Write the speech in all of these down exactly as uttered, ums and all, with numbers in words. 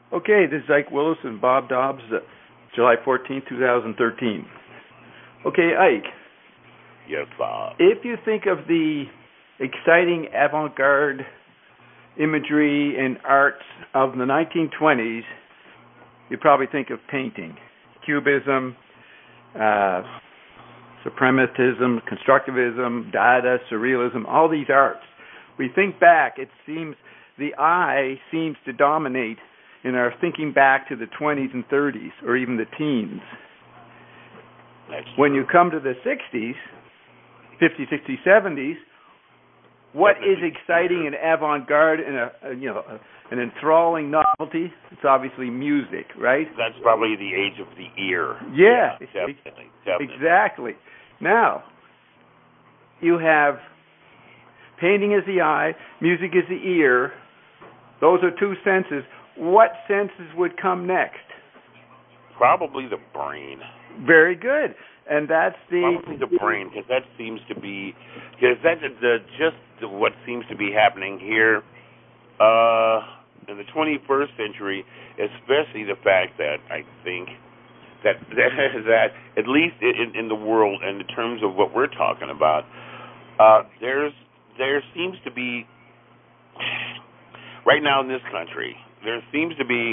Okay, this is Ike Willis and Bob Dobbs, uh, July fourteenth, twenty thirteen. Okay, Ike. Yes, Bob. If you think of the exciting avant-garde imagery and arts of the nineteen twenties, you probably think of painting, Cubism, uh, Suprematism, Constructivism, Dada, Surrealism, all these arts. We think back, it seems the eye seems to dominate in our thinking back to the twenties and thirties, or even the teens. That's when you come to the sixties, fifties, sixties, seventies, what Definitely. is exciting and avant-garde and a, a you know a, an enthralling novelty? It's obviously music, right? That's probably the age of the ear. Yeah, yeah definitely, definitely. Exactly. Now, you have painting is the eye, music is the ear. Those are two senses. What senses would come next? Probably the brain. Very good, and that's the probably the brain, because that seems to be because that's the just what seems to be happening here uh, in the twenty-first century, especially the fact that I think that that, that at least in, in the world and in terms of what we're talking about, uh, there's there seems to be right now in this country. There seems to be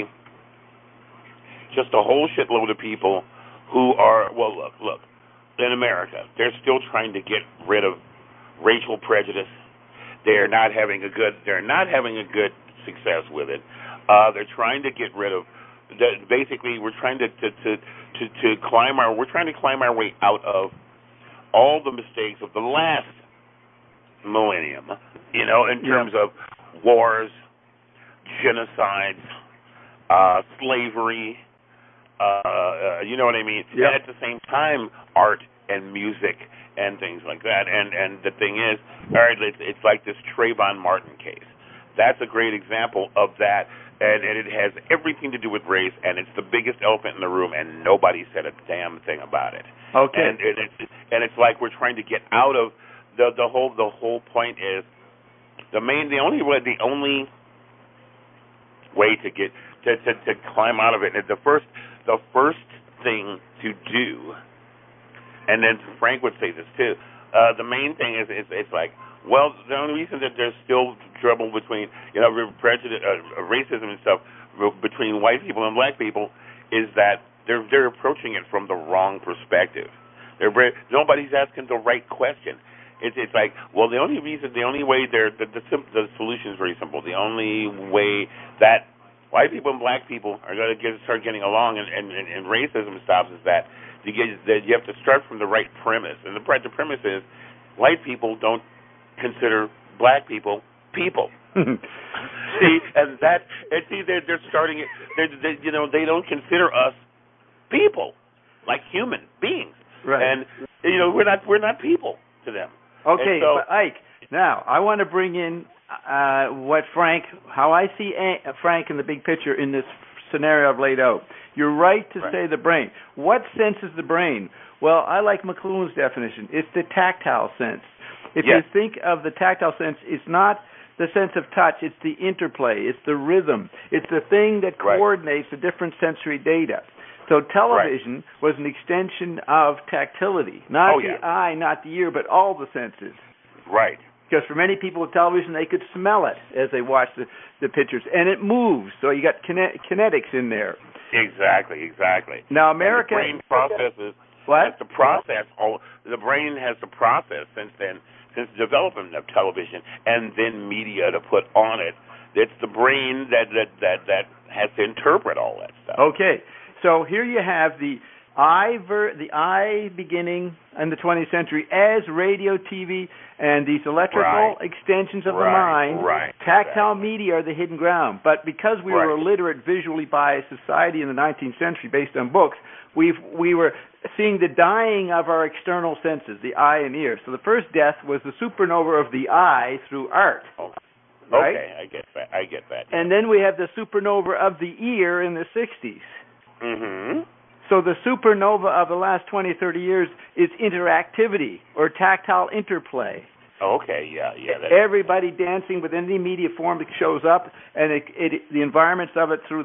just a whole shitload of people who are, well, look, look, in America, they're still trying to get rid of racial prejudice. They're not having a good, they're not having a good success with it. Uh, they're trying to get rid of, the, basically, we're trying to, to, to, to, to climb our, we're trying to climb our way out of all the mistakes of the last millennium, you know, in terms yeah. of wars, genocides, uh, slavery, uh, you know what I mean? Yep. And at the same time, art and music and things like that. And and the thing is, all right, it's, it's like this Trayvon Martin case. That's a great example of that, and, and it has everything to do with race, and it's the biggest elephant in the room, and nobody said a damn thing about it. Okay. And, and it's and it's like we're trying to get out of the the whole the whole point is the main the only way the only way to get to, to, to climb out of it. And the first the first thing to do, and then Frank would say this too. Uh, the main thing is, is it's like, well, the only reason that there's still trouble between you know prejudice, uh, racism and stuff between white people and black people is that they're they're approaching it from the wrong perspective. They're nobody's asking the right question. It's it's like, well, the only reason, the only way they're the the, the solution is very simple. The only way that white people and black people are going to get start getting along and, and, and racism stops is that you get that you have to start from the right premise. And the the premise is white people don't consider black people people. See, and that and see they're they're starting it. They're, they you know they don't consider us people like human beings. Right. And you know we're not we're not people to them. Okay, so, but Ike, now I want to bring in uh, what Frank, how I see a- Frank in the big picture in this scenario I've laid out. You're right to right. say the brain. What sense is the brain? Well, I like McLuhan's definition. It's the tactile sense. If yes. you think of the tactile sense, it's not the sense of touch, it's the interplay, it's the rhythm, it's the thing that right. coordinates the different sensory data. So television right. was an extension of tactility, not oh, the yeah. eye, not the ear, but all the senses. Right. Because for many people with television, they could smell it as they watched the, the pictures, and it moves. So you got kinet- kinetics in there. Exactly, exactly. Now America, and the brain processes. What? Has to process. All the brain has to process since then, since the development of television and then media to put on it. It's the brain that that that, that has to interpret all that stuff. Okay. So here you have the eye, ver- the eye beginning in the twentieth century as radio, T V, and these electrical right. extensions of right. the mind. Right. Tactile exactly. media are the hidden ground. But because we right. were illiterate, visually biased society in the nineteenth century based on books, we've, we were seeing the dying of our external senses, the eye and ear. So the first death was the supernova of the eye through art. Oh. Right? Okay, I get that. I get that. And then we have the supernova of the ear in the sixties. Mm-hmm. So the supernova of the last twenty, thirty years is interactivity or tactile interplay. Okay, yeah, yeah. That's Everybody dancing with any media form that shows up, and it, it, the environments of it through the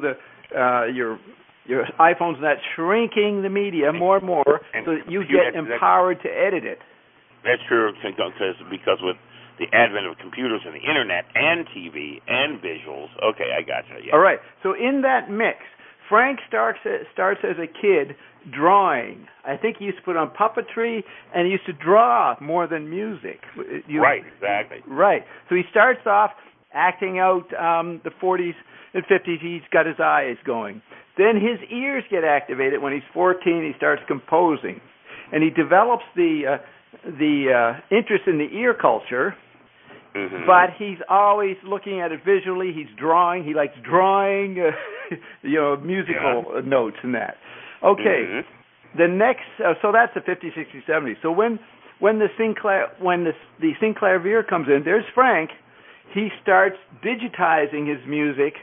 uh, your your iPhone's not shrinking the media more and more, and so that you you get that, empowered to edit it. That's true, because because with the advent of computers and the internet and T V and visuals. Okay, I gotcha. Yeah. All right. So in that mix, Frank starts starts as a kid drawing. I think he used to put on puppetry, and he used to draw more than music. You, right. Exactly. Right. So he starts off acting out um, the forties and fifties. He's got his eyes going. Then his ears get activated when he's fourteen. He starts composing, and he develops the uh, the uh, interest in the ear culture. Mm-hmm. But he's always looking at it visually. He's drawing. He likes drawing, uh, you know, musical yeah. notes and that. Okay. Mm-hmm. The next, uh, so that's the fifties, sixties, seventies. So when when the Sinclair when the the Sinclair Veer comes in, there's Frank. He starts digitizing his music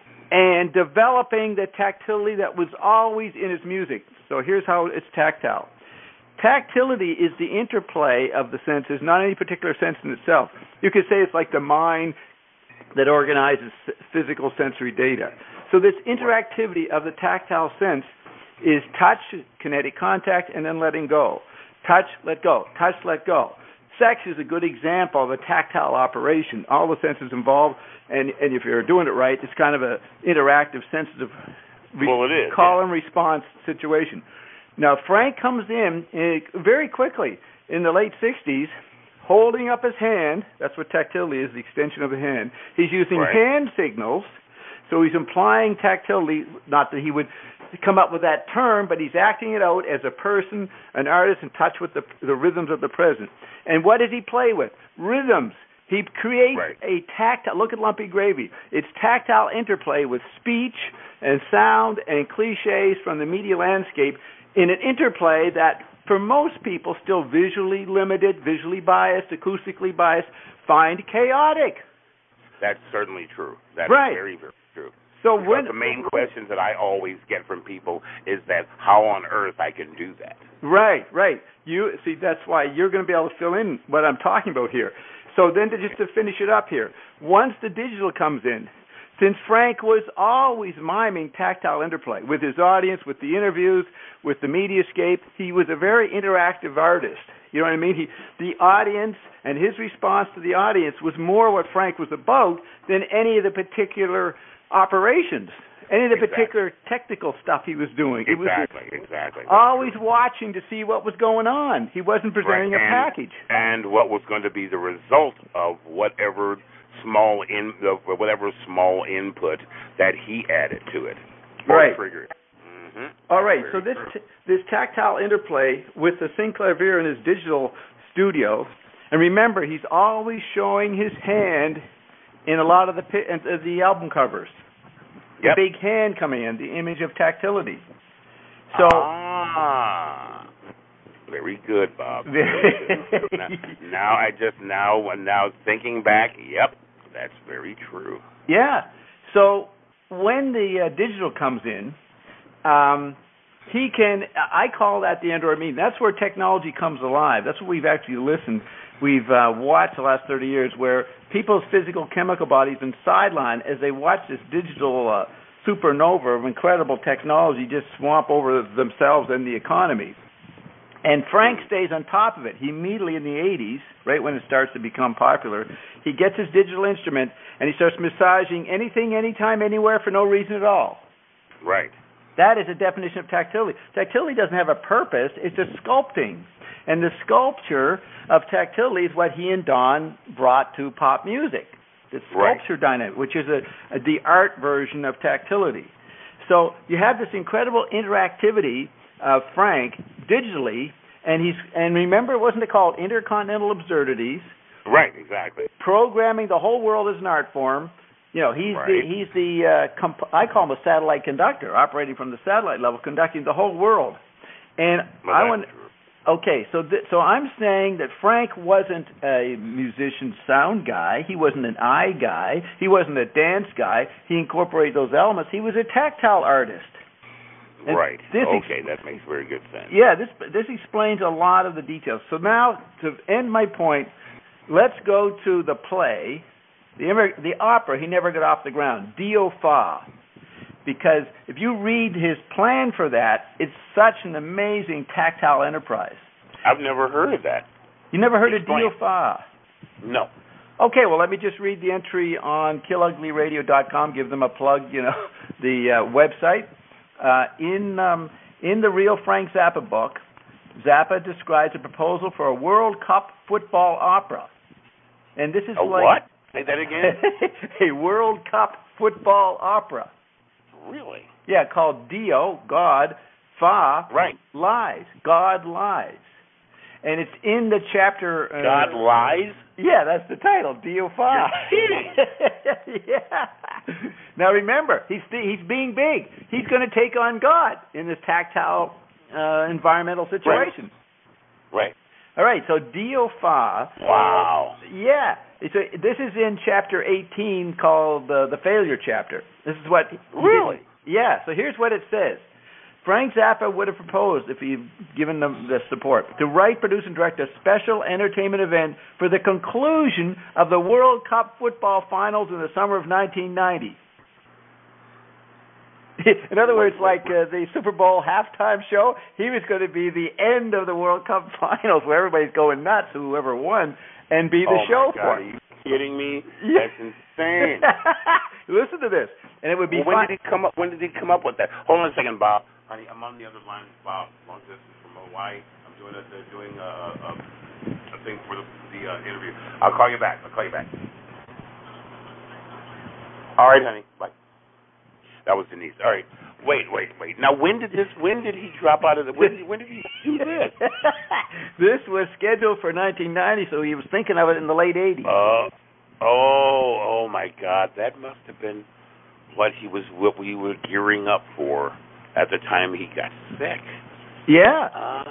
and developing the tactility that was always in his music. So here's how it's tactile. Tactility is the interplay of the senses, not any particular sense in itself. You could say it's like the mind that organizes physical sensory data. So this interactivity of the tactile sense is touch, kinetic contact, and then letting go. Touch, let go. Touch, let go. Sex is a good example of a tactile operation. All the senses involved, and, and if you're doing it right, it's kind of an interactive, sensitive re- well, it is, call yeah. and response situation. Now, Frank comes in uh, very quickly in the late sixties, holding up his hand. That's what tactility is, the extension of the hand. He's using right. hand signals, so he's implying tactility, not that he would come up with that term, but he's acting it out as a person, an artist in touch with the, the rhythms of the present. And what does he play with? Rhythms. He creates right. a tactile, look at Lumpy Gravy. It's tactile interplay with speech and sound and cliches from the media landscape in an interplay that, for most people, still visually limited, visually biased, acoustically biased, find chaotic. That's certainly true. That's right. very, very true. So because when, the main questions that I always get from people is that how on earth I can do that. Right, right. You see, that's why you're going to be able to fill in what I'm talking about here. So then, to just to finish it up here, once the digital comes in, since Frank was always miming tactile interplay with his audience, with the interviews, with the mediascape, he was a very interactive artist. You know what I mean? He, the audience and his response to the audience was more what Frank was about than any of the particular operations, any of the exactly. particular technical stuff he was doing. It exactly, was exactly. always true. watching to see what was going on. He wasn't presenting right. a and, package. And what was going to be the result of whatever small in whatever small input that he added to it. Right. Triggered. Mm-hmm. All right. Very So this true. this tactile interplay with the Sinclair Veer in his digital studio, and remember, he's always showing his hand in a lot of the uh, the album covers. Yep. The big hand coming in, the image of tactility. So. Ah. Very good, Bob. Very good. now, now I just now now thinking back, yep, that's very true. Yeah. So when the uh, digital comes in, um, he can. I call that the Android Mini. That's where technology comes alive. That's what we've actually listened. We've uh, watched the last thirty years, where people's physical chemical bodies been sidelined as they watch this digital uh, supernova of incredible technology just swamp over themselves and the economy. And Frank stays on top of it. He immediately in the eighties, right when it starts to become popular, he gets his digital instrument and he starts massaging anything, anytime, anywhere for no reason at all. Right. That is a definition of tactility. Tactility doesn't have a purpose. It's just sculpting. And the sculpture of tactility is what he and Don brought to pop music, the sculpture right. dynamic, which is a, a, the art version of tactility. So you have this incredible interactivity of Frank digitally, and he's and remember, it wasn't called Intercontinental Absurdities. Right, exactly. Programming the whole world as an art form. You know, he's right. the he's the uh, comp- I call him a satellite conductor, operating from the satellite level, conducting the whole world. And well, I want. Okay, so th- so I'm saying that Frank wasn't a musician sound guy. He wasn't an eye guy. He wasn't a dance guy. He incorporated those elements. He was a tactile artist. And right. This okay, ex- that makes very good sense. Yeah, this this explains a lot of the details. So now, to end my point, let's go to the play, the the opera. He never got off the ground. Dio Fa. because if you read his plan for that, it's such an amazing tactile enterprise. I've never heard of that. You never heard Explain. of Diofa? No. Okay, well, let me just read the entry on kill ugly radio dot com, give them a plug, you know, the uh, website. Uh, in um, in the real Frank Zappa book, Zappa describes a proposal for a World Cup football opera. And this is a like... what? Say that again? A World Cup football opera. Really? Yeah, called Dio, God, Fa, right. Lies. God Lies. And it's in the chapter... Uh, God Lies? Yeah, that's the title, Dio Fa. You're kidding. Yeah. Now remember, he's he's being big. He's going to take on God in this tactile uh, environmental situation. Right. right. All right, so Dio Fa. Wow. Uh, yeah. It's a, this is in chapter eighteen called uh, the Failure chapter. This is what... Really? Yeah, so here's what it says. Frank Zappa would have proposed, if he'd given them the support, to write, produce, and direct a special entertainment event for the conclusion of the World Cup football finals in the summer of nineteen ninety. In other words, like uh, the Super Bowl halftime show, he was going to be the end of the World Cup finals where everybody's going nuts, whoever won, and be the oh show my God, for are you kidding me? Yeah. That's insane. Listen to this. And it would be well, when fun. did he come up when did he come up with that? Hold on a second, Bob. Honey, I'm on the other line, Bob, long distance from Hawaii. I'm doing a uh, doing a, a, a thing for the, the uh, interview. I'll call you back. I'll call you back. All right, honey. Bye. That was Denise. All right. Wait, wait, wait. Now, when did this? When did he drop out of the? When did, when did he do this? This was scheduled for nineteen ninety, so he was thinking of it in the late eighties. Uh, oh, oh my God! That must have been what he was, what we were gearing up for at the time he got sick. Yeah.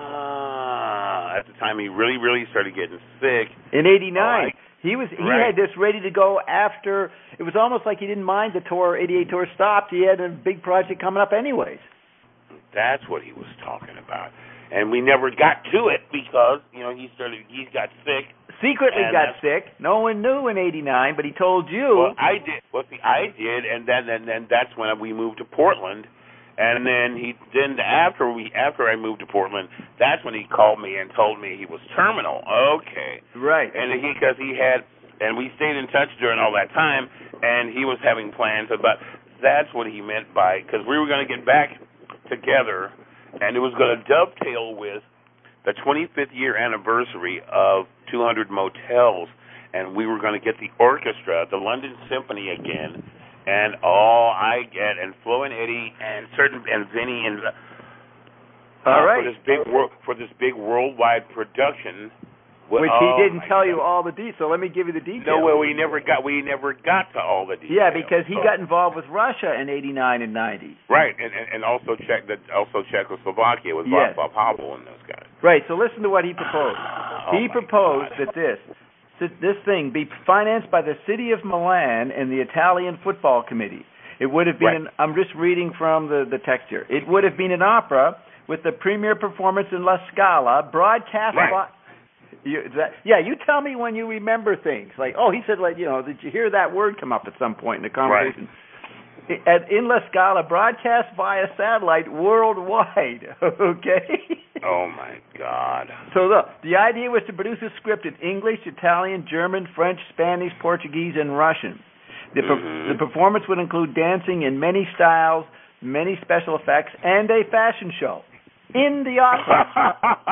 Ah, at the time he really, really started getting sick. In eighty-nine. Oh, I, he was he right. had this ready to go after. It was almost like he didn't mind the tour, eighty-eight tour stopped. He had a big project coming up anyways. That's what he was talking about. And we never got to it because, you know, he started, he got sick. Secretly got sick. No one knew in eighty-nine, but he told you. Well, I did. Well, see, I did, and then, and then that's when we moved to Portland. And then he, then after we, after I moved to Portland, that's when he called me and told me he was terminal. Okay. Right. And he, because he had, and we stayed in touch during all that time, and he was having plans about. That's what he meant by, because we were going to get back together, and it was going to dovetail with the twenty-fifth year anniversary of two hundred Motels, and we were going to get the orchestra, the London Symphony again, and all I get, and Flo and Eddie, and certain, and Vinny, and uh, all right. for this big wor- for this big worldwide production. Which oh, he didn't tell God. you all the details. So let me give you the details. No, well, we never got we never got to all the details. Yeah, because he so. got involved with Russia in eighty-nine and ninety. Right, and and, and also Czech, that also Czechoslovakia with yes. Bob Havel and those guys. Right. So listen to what he proposed. oh he proposed God. that this that this thing be financed by the city of Milan and the Italian Football Committee. It would have been. Right. An, I'm just reading from the the text here. It would have been an opera with the premiere performance in La Scala, broadcast right. by. You, that, yeah, you tell me when you remember things. Like, oh, he said, like, you know, did you hear that word come up at some point in the conversation? Right. At, in La Scala, broadcast via satellite worldwide, okay? Oh, my God. So, look, the idea was to produce a script in English, Italian, German, French, Spanish, Portuguese, and Russian. The, mm-hmm. the performance would include dancing in many styles, many special effects, and a fashion show. In the opera.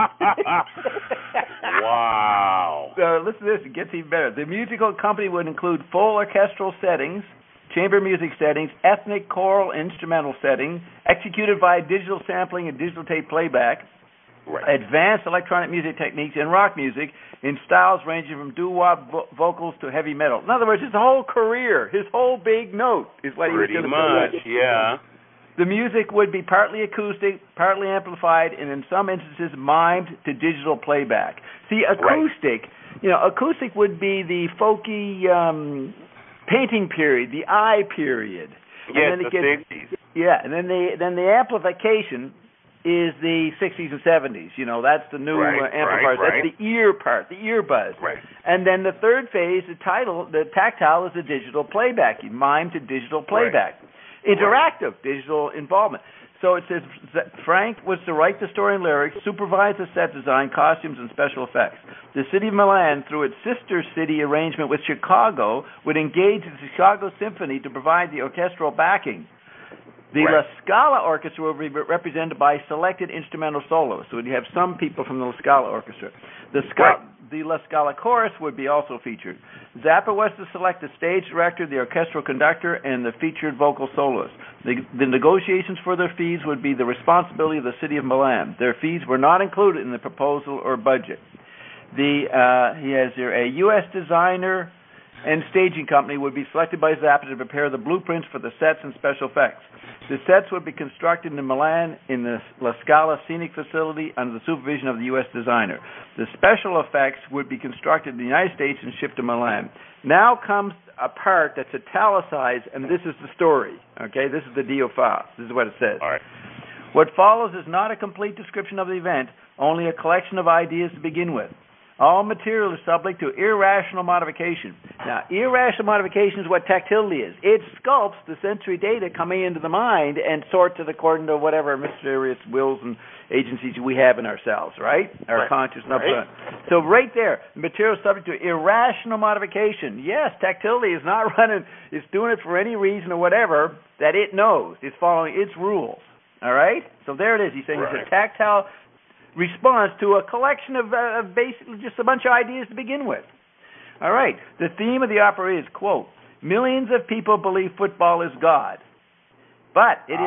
Wow. So listen to this, it gets even better. The musical company would include full orchestral settings, chamber music settings, ethnic choral instrumental settings, executed via digital sampling and digital tape playback, right. advanced electronic music techniques, and rock music in styles ranging from doo-wop vo- vocals to heavy metal. In other words, his whole career, his whole big note is what he was Pretty going to much, say. yeah. The music would be partly acoustic, partly amplified, and in some instances mimed to digital playback. See, acoustic, right. you know, acoustic would be the folky um, painting period, the I period. Yes, and then the it gets, sixties. Yeah, and then the then the amplification is the sixties and seventies. You know, that's the new right, uh, amplifiers. Right, right. That's the ear part, the ear buzz. Right. And then the third phase, the title, the tactile, is the digital playback. You mime to digital playback. Right. interactive digital involvement. So it says that Frank was to write the story and lyrics, supervise the set design, costumes, and special effects. The city of Milan, through its sister city arrangement with Chicago, would engage the Chicago Symphony to provide the orchestral backing. The Right. La Scala Orchestra will be represented by selected instrumental soloists. So you have some people from the La Scala Orchestra. The, Sca- Right. the La Scala Chorus would be also featured. Zappa was to select the stage director, the orchestral conductor, and the featured vocal soloist. The, the negotiations for their fees would be the responsibility of the city of Milan. Their fees were not included in the proposal or budget. The uh, he has here a U S designer and staging company would be selected by Zappa to prepare the blueprints for the sets and special effects. The sets would be constructed in Milan in the La Scala Scenic Facility under the supervision of the U S designer. The special effects would be constructed in the United States and shipped to Milan. Now comes a part that's italicized, and this is the story. Okay, this is the Dio Fa. This is what it says. All right. What follows is not a complete description of the event, only a collection of ideas to begin with. All material is subject to irrational modification. Now, irrational modification is what tactility is. It sculpts the sensory data coming into the mind and sorts it according to whatever mysterious wills and agencies we have in ourselves, right? Our Right. conscious and Right. upfront. So right there, the material is subject to irrational modification. Yes, tactility is not running, it's doing it for any reason or whatever that it knows. It's following its rules. All right? So there it is. He's saying Right. it's a tactile response to a collection of uh, basically just a bunch of ideas to begin with. All right. The theme of the opera is, quote, millions of people believe football is God. But it is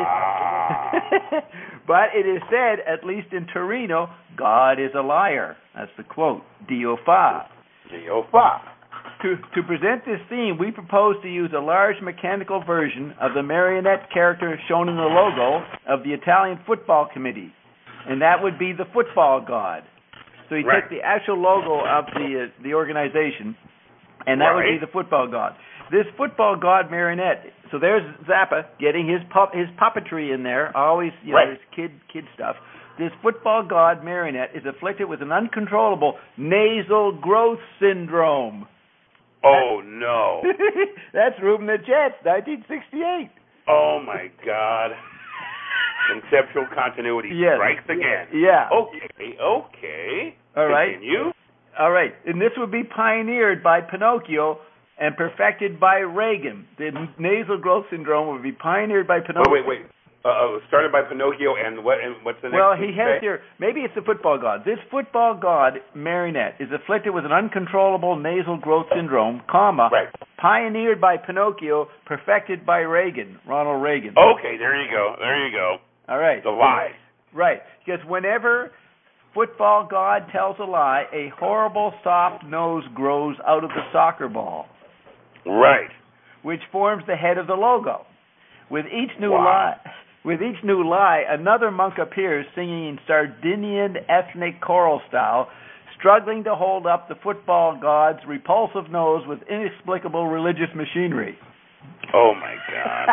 Ah. but it is said, at least in Torino, God is a liar. That's the quote, Dio Fa. Dio Fa. To, to present this theme, we propose to use a large mechanical version of the marionette character shown in the logo of the Italian Football Committee. And that would be the football god. So he Right. took the actual logo of the uh, the organization, and that would be Right. the football god. This football god marionette. So there's Zappa getting his pup his puppetry in there, always you know Right. his kid kid stuff. This football god marionette is afflicted with an uncontrollable nasal growth syndrome. Oh, no. That's Reuben the Jets, nineteen sixty-eight. Oh, my God. Conceptual continuity Yes. strikes again. Yeah. Okay, okay. All right. Continue. All right, and this would be pioneered by Pinocchio and perfected by Reagan. The nasal growth syndrome would be pioneered by Pinocchio. Wait, wait, wait. Uh, started by Pinocchio, and what? And what's the next? Well, thing he you has say? here, maybe it's the football god. This football god, marionette, is afflicted with an uncontrollable nasal growth syndrome, comma, Right. pioneered by Pinocchio, perfected by Reagan, Ronald Reagan. Okay, there you go. There you go. All right. The lie. Right, because whenever football god tells a lie, a horrible soft nose grows out of the soccer ball, Right. which forms the head of the logo. With each new Wow. lie, with each new lie, another monk appears singing in Sardinian ethnic choral style, struggling to hold up the football god's repulsive nose with inexplicable religious machinery. Oh my God.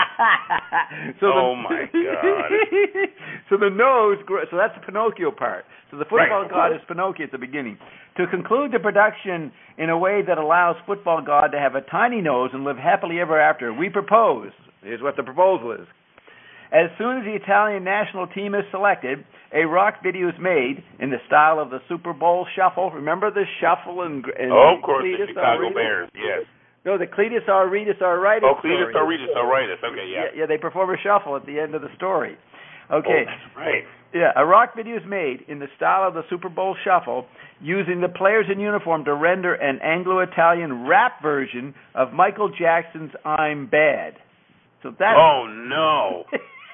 so Oh the, my God. So the nose, gr- so that's the Pinocchio part. So the football Right. god is Pinocchio at the beginning. To conclude the production in a way that allows football god to have a tiny nose and live happily ever after, we propose, here's what the proposal is. As soon as the Italian national team is selected, a rock video is made in the style of the Super Bowl shuffle. Remember the shuffle and, and Oh, of course, Cletus the Chicago Aretas? Bears. Yes. No, the Cletus Aretas Aretas Oh, Cletus story. Aretas Aretas. Okay, yeah. Yeah, yeah, they perform a shuffle at the end of the story. Okay. Oh, that's right. Yeah, a rock video is made in the style of the Super Bowl shuffle, using the players in uniform to render an Anglo-Italian rap version of Michael Jackson's "I'm Bad." So that's Oh no.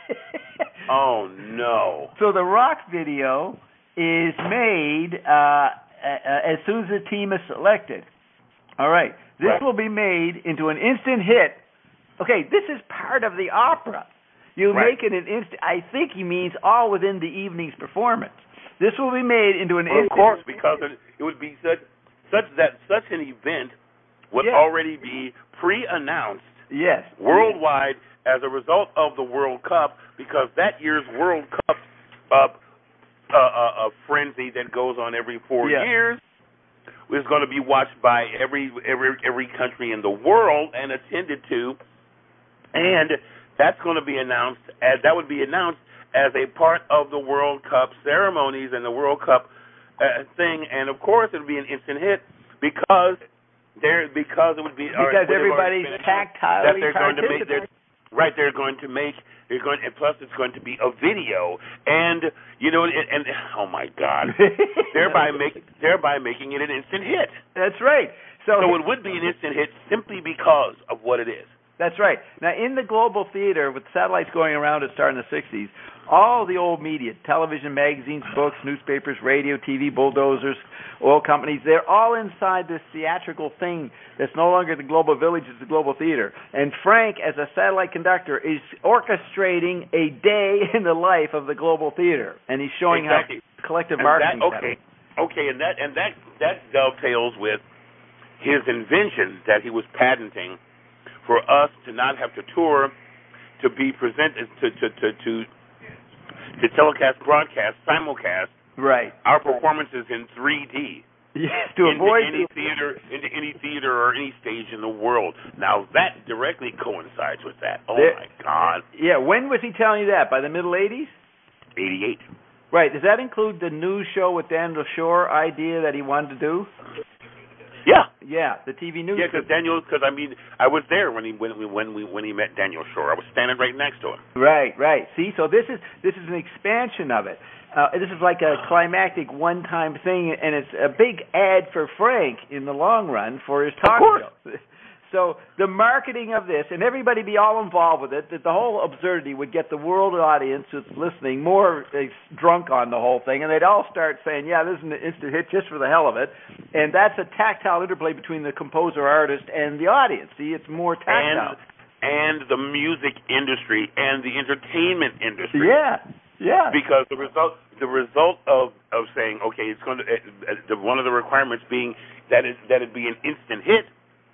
Oh no. So the rock video is made uh, uh, as soon as the team is selected. All right. This Right. will be made into an instant hit. Okay, this is part of the opera. You Right. make it an instant. I think he means all within the evening's performance. This will be made into an Well, of instant. course, because it, it would be such such that such an event would Yes. already be pre-announced Yes. worldwide as a result of the World Cup, because that year's World Cup uh, uh, uh, uh, frenzy that goes on every four Yeah. years is going to be watched by every every every country in the world and attended to, and that's going to be announced as that would be announced as a part of the World Cup ceremonies and the World Cup uh, thing, and of course it would be an instant hit because there because it would be because or, everybody's tactilely that they're going to make they're, right they're going to make they're going and plus it's going to be a video and you know and, and oh my God thereby make thereby making it an instant hit. That's right. So, so it would be an instant hit simply because of what it is. That's right. Now, in the global theater, with satellites going around at start in the sixties, all the old media, television, magazines, books, newspapers, radio, T V, bulldozers, oil companies, they're all inside this theatrical thing that's no longer the global village, it's the global theater. And Frank, as a satellite conductor, is orchestrating a day in the life of the global theater. And he's showing exactly. how collective and marketing that, okay, okay, and that and that that dovetails with his invention that he was patenting for us to not have to tour, to be presented, to to to to, to telecast, broadcast, simulcast, right, our performances in three D. Yes, to into avoid any theater, into any theater or any stage in the world. Now that directly coincides with that. Oh there, my God! Yeah, when was he telling you that? By the middle eighties? Eighty-eight. Right. Does that include the news show with Daniel Shore idea that he wanted to do? Yeah. Yeah, the T V news. Yeah, because Daniel, because I mean, I was there when he when we when we when he met Daniel Shore. I was standing right next to him. Right, right. See, so this is this is an expansion of it. Uh, this is like a climactic one-time thing, and it's a big ad for Frank in the long run for his talk show. So the marketing of this, and everybody be all involved with it, that the whole absurdity would get the world audience that's listening more drunk on the whole thing, and they'd all start saying, yeah, this is an instant hit just for the hell of it. And that's a tactile interplay between the composer-artist and the audience. See, it's more tactile. And, and the music industry and the entertainment industry. Yeah, yeah. Because the result the result of, of saying, okay, it's going to, uh, one of the requirements being that it, that it be an instant hit,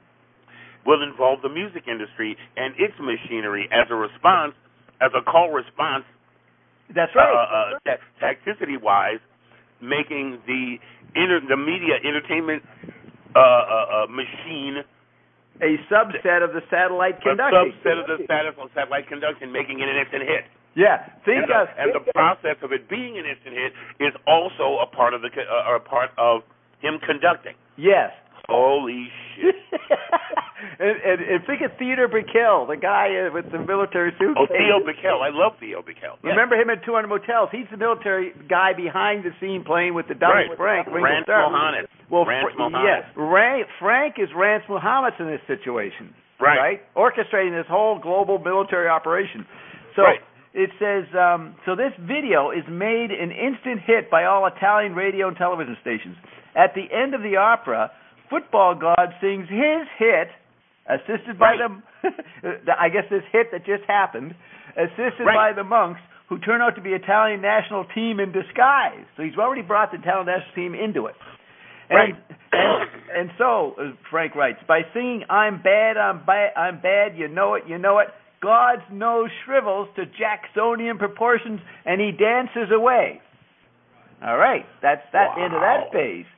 will involve the music industry and its machinery as a response, as a call response. That's right. Uh, uh, t- tacticity-wise, making the inter- the media entertainment uh, uh, uh, machine a subset of the satellite conduction. A subset of the satellite conduction, making it an instant hit. Yeah, think and the, of and the process of it being an instant hit is also a part of the uh, a part of him conducting. Yes. Holy shit. and, and, and think of Theodore Bikel, the guy uh, with the military suit. Oh, Theo Bikel. I love Theo Bikel. Yes. Remember him at two hundred Motels? He's the military guy behind the scene playing with the Dallas right. Frank. Rance Mohannes. Well, Rance Fr- Mohannes. Yes, Ray, Frank is Rance Mohannes in this situation. Right. Right? Orchestrating this whole global military operation. So right. It says, um, so this video is made an instant hit by all Italian radio and television stations. At the end of the opera, Football God sings his hit, assisted by right. the, I guess this hit that just happened, assisted right. by the monks, who turn out to be Italian national team in disguise. So he's already brought the Italian national team into it. And, right. and, and so, uh, Frank writes, by singing I'm bad, I'm bad, I'm bad, you know it, you know it, God's nose shrivels to Jacksonian proportions, and he dances away. All right, that's that wow. end of that phase.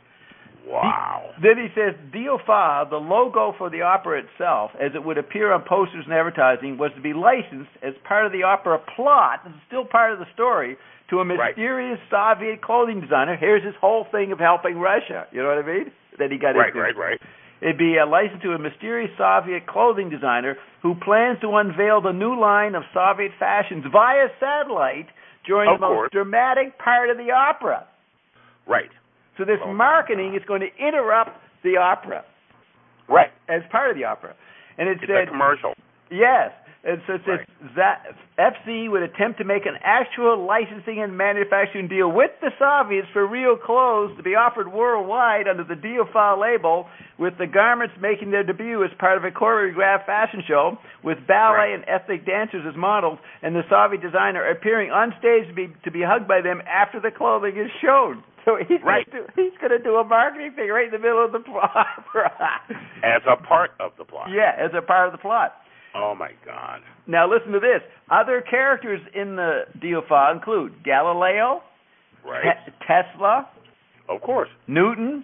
Wow. He, then he says, Diophar, the logo for the opera itself, as it would appear on posters and advertising, was to be licensed as part of the opera plot, this is still part of the story, to a mysterious right. Soviet clothing designer. Here's his whole thing of helping Russia. You know what I mean? That he got right, into. Right, right, right. It'd be a license to a mysterious Soviet clothing designer who plans to unveil the new line of Soviet fashions via satellite during of the course. most dramatic part of the opera. Right. So this oh, marketing is going to interrupt the opera. Right. As part of the opera. And it it's said, a commercial. Yes. And so it says right. that F C would attempt to make an actual licensing and manufacturing deal with the Soviets for real clothes to be offered worldwide under the Diophar label, with the garments making their debut as part of a choreographed fashion show with ballet right. and ethnic dancers as models, and the Soviet designer appearing on stage to be to be hugged by them after the clothing is shown. So he's right. going to do, he's going to do a marketing thing right in the middle of the plot. As a part of the plot. Yeah, as a part of the plot. Oh, my God. Now, listen to this. Other characters in the Diophar include Galileo, right. Te- Tesla, of course, Newton,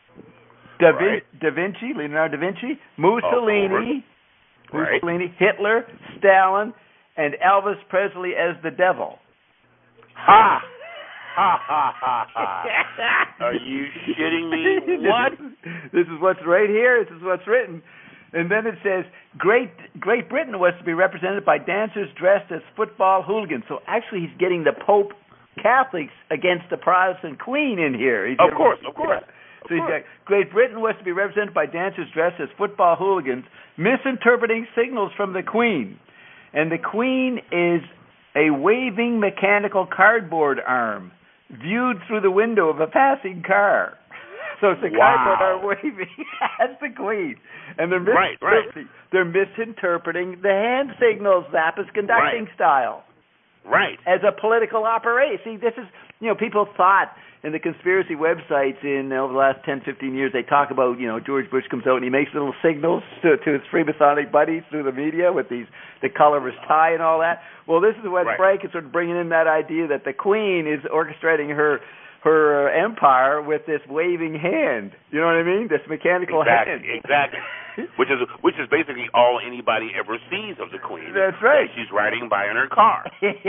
Da, right. Vin- da Vinci, Leonardo da Vinci, Mussolini, right. Mussolini, Hitler, Stalin, and Elvis Presley as the devil. Ha! Ha ha ha ha! Are you shitting me? What? This is what's right here. This is what's written. And then it says, Great Great Britain was to be represented by dancers dressed as football hooligans. So actually he's getting the Pope Catholics against the Protestant Queen in here. He's of course, of course. Yeah. So he's got, Great Britain was to be represented by dancers dressed as football hooligans, misinterpreting signals from the Queen. And the Queen is a waving mechanical cardboard arm viewed through the window of a passing car. So it's the wow. cardboard arm waving. That's the Queen. And they're, mis- right, right. they're misinterpreting the hand signals, Zappa's conducting right. style. Right. As a political operation. See, this is, you know, people thought in the conspiracy websites in over the last ten, fifteen years, they talk about, you know, George Bush comes out and he makes little signals to, to his Freemasonic buddies through the media with these, the color of his tie and all that. Well, this is what right. Frank is sort of bringing in, that idea that the Queen is orchestrating her her empire with this waving hand. You know what I mean? This mechanical exactly, hand. Exactly. Which is which is basically all anybody ever sees of the Queen. That's right. That she's riding by in her car.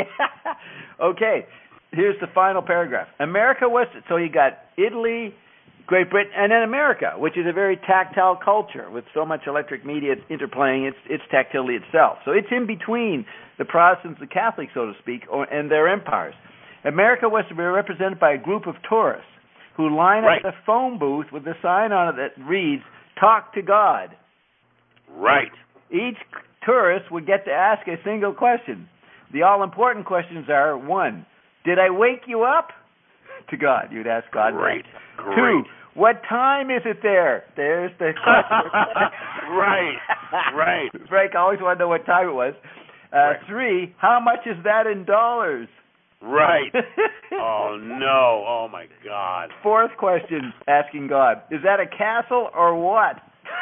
Okay. Here's the final paragraph. America was, so you got Italy, Great Britain, and then America, which is a very tactile culture with so much electric media interplaying its its tactility itself. So it's in between the Protestants and Catholics, so to speak, or, and their empires. America was to be represented by a group of tourists who line right. up at a phone booth with a sign on it that reads, "Talk to God." Right. Each tourist would get to ask a single question. The all-important questions are, one, did I wake you up? To God. You'd ask God. Great. Great. Two, what time is it there? There's the question. Right. Right. Frank always wanted to know what time it was. Uh, right. Three, how much is that in dollars? Right. Oh, no. Oh, my God. Fourth question, asking God, is that a castle or what?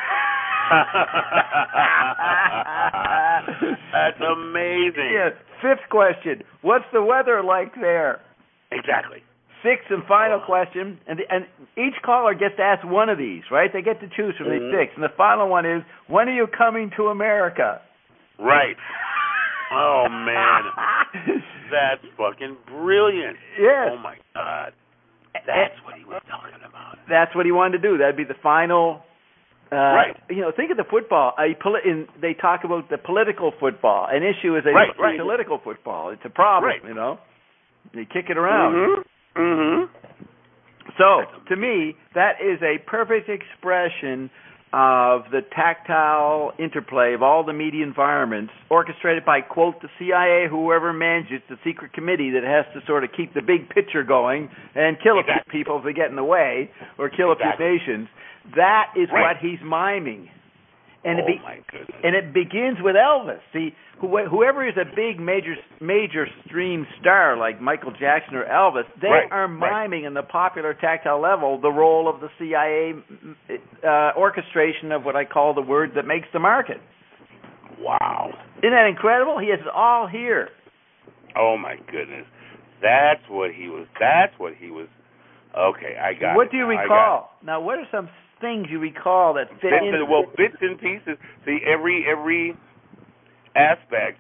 That's amazing. Yes. Fifth question, what's the weather like there? Exactly. Sixth and final oh. question, and the, and each caller gets to ask one of these, right? They get to choose from mm-hmm. these six. And the final one is, when are you coming to America? Right. Oh, man. That's fucking brilliant. Yes. Oh, my God. That's what he was talking about. That's what he wanted to do. That'd be the final... Uh, right. You know, think of the football. A poli- in, they talk about the political football. An issue is a right, right. political football. It's a problem, right. you know. You kick it around. Mm-hmm. Mm-hmm. So, to me, that is a perfect expression of the tactile interplay of all the media environments orchestrated by, quote, the C I A, whoever manages the secret committee that has to sort of keep the big picture going and kill exactly. a few people if they get in the way or kill exactly. a few nations. That is right. what he's miming. And oh, it be- my goodness. And it begins with Elvis. See, wh- whoever is a big major major stream star like Michael Jackson or Elvis, they right. are miming right. in the popular tactile level the role of the C I A uh, orchestration of what I call the word that makes the market. Wow. Isn't that incredible? He has it all here. Oh, my goodness. That's what he was, that's what he was, okay, I got What it. do you now. recall? Now, what are some things you recall that fit bits in? And, well, bits and pieces. See, every every aspect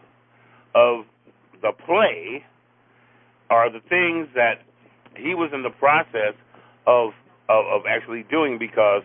of the play are the things that he was in the process of, of of actually doing because,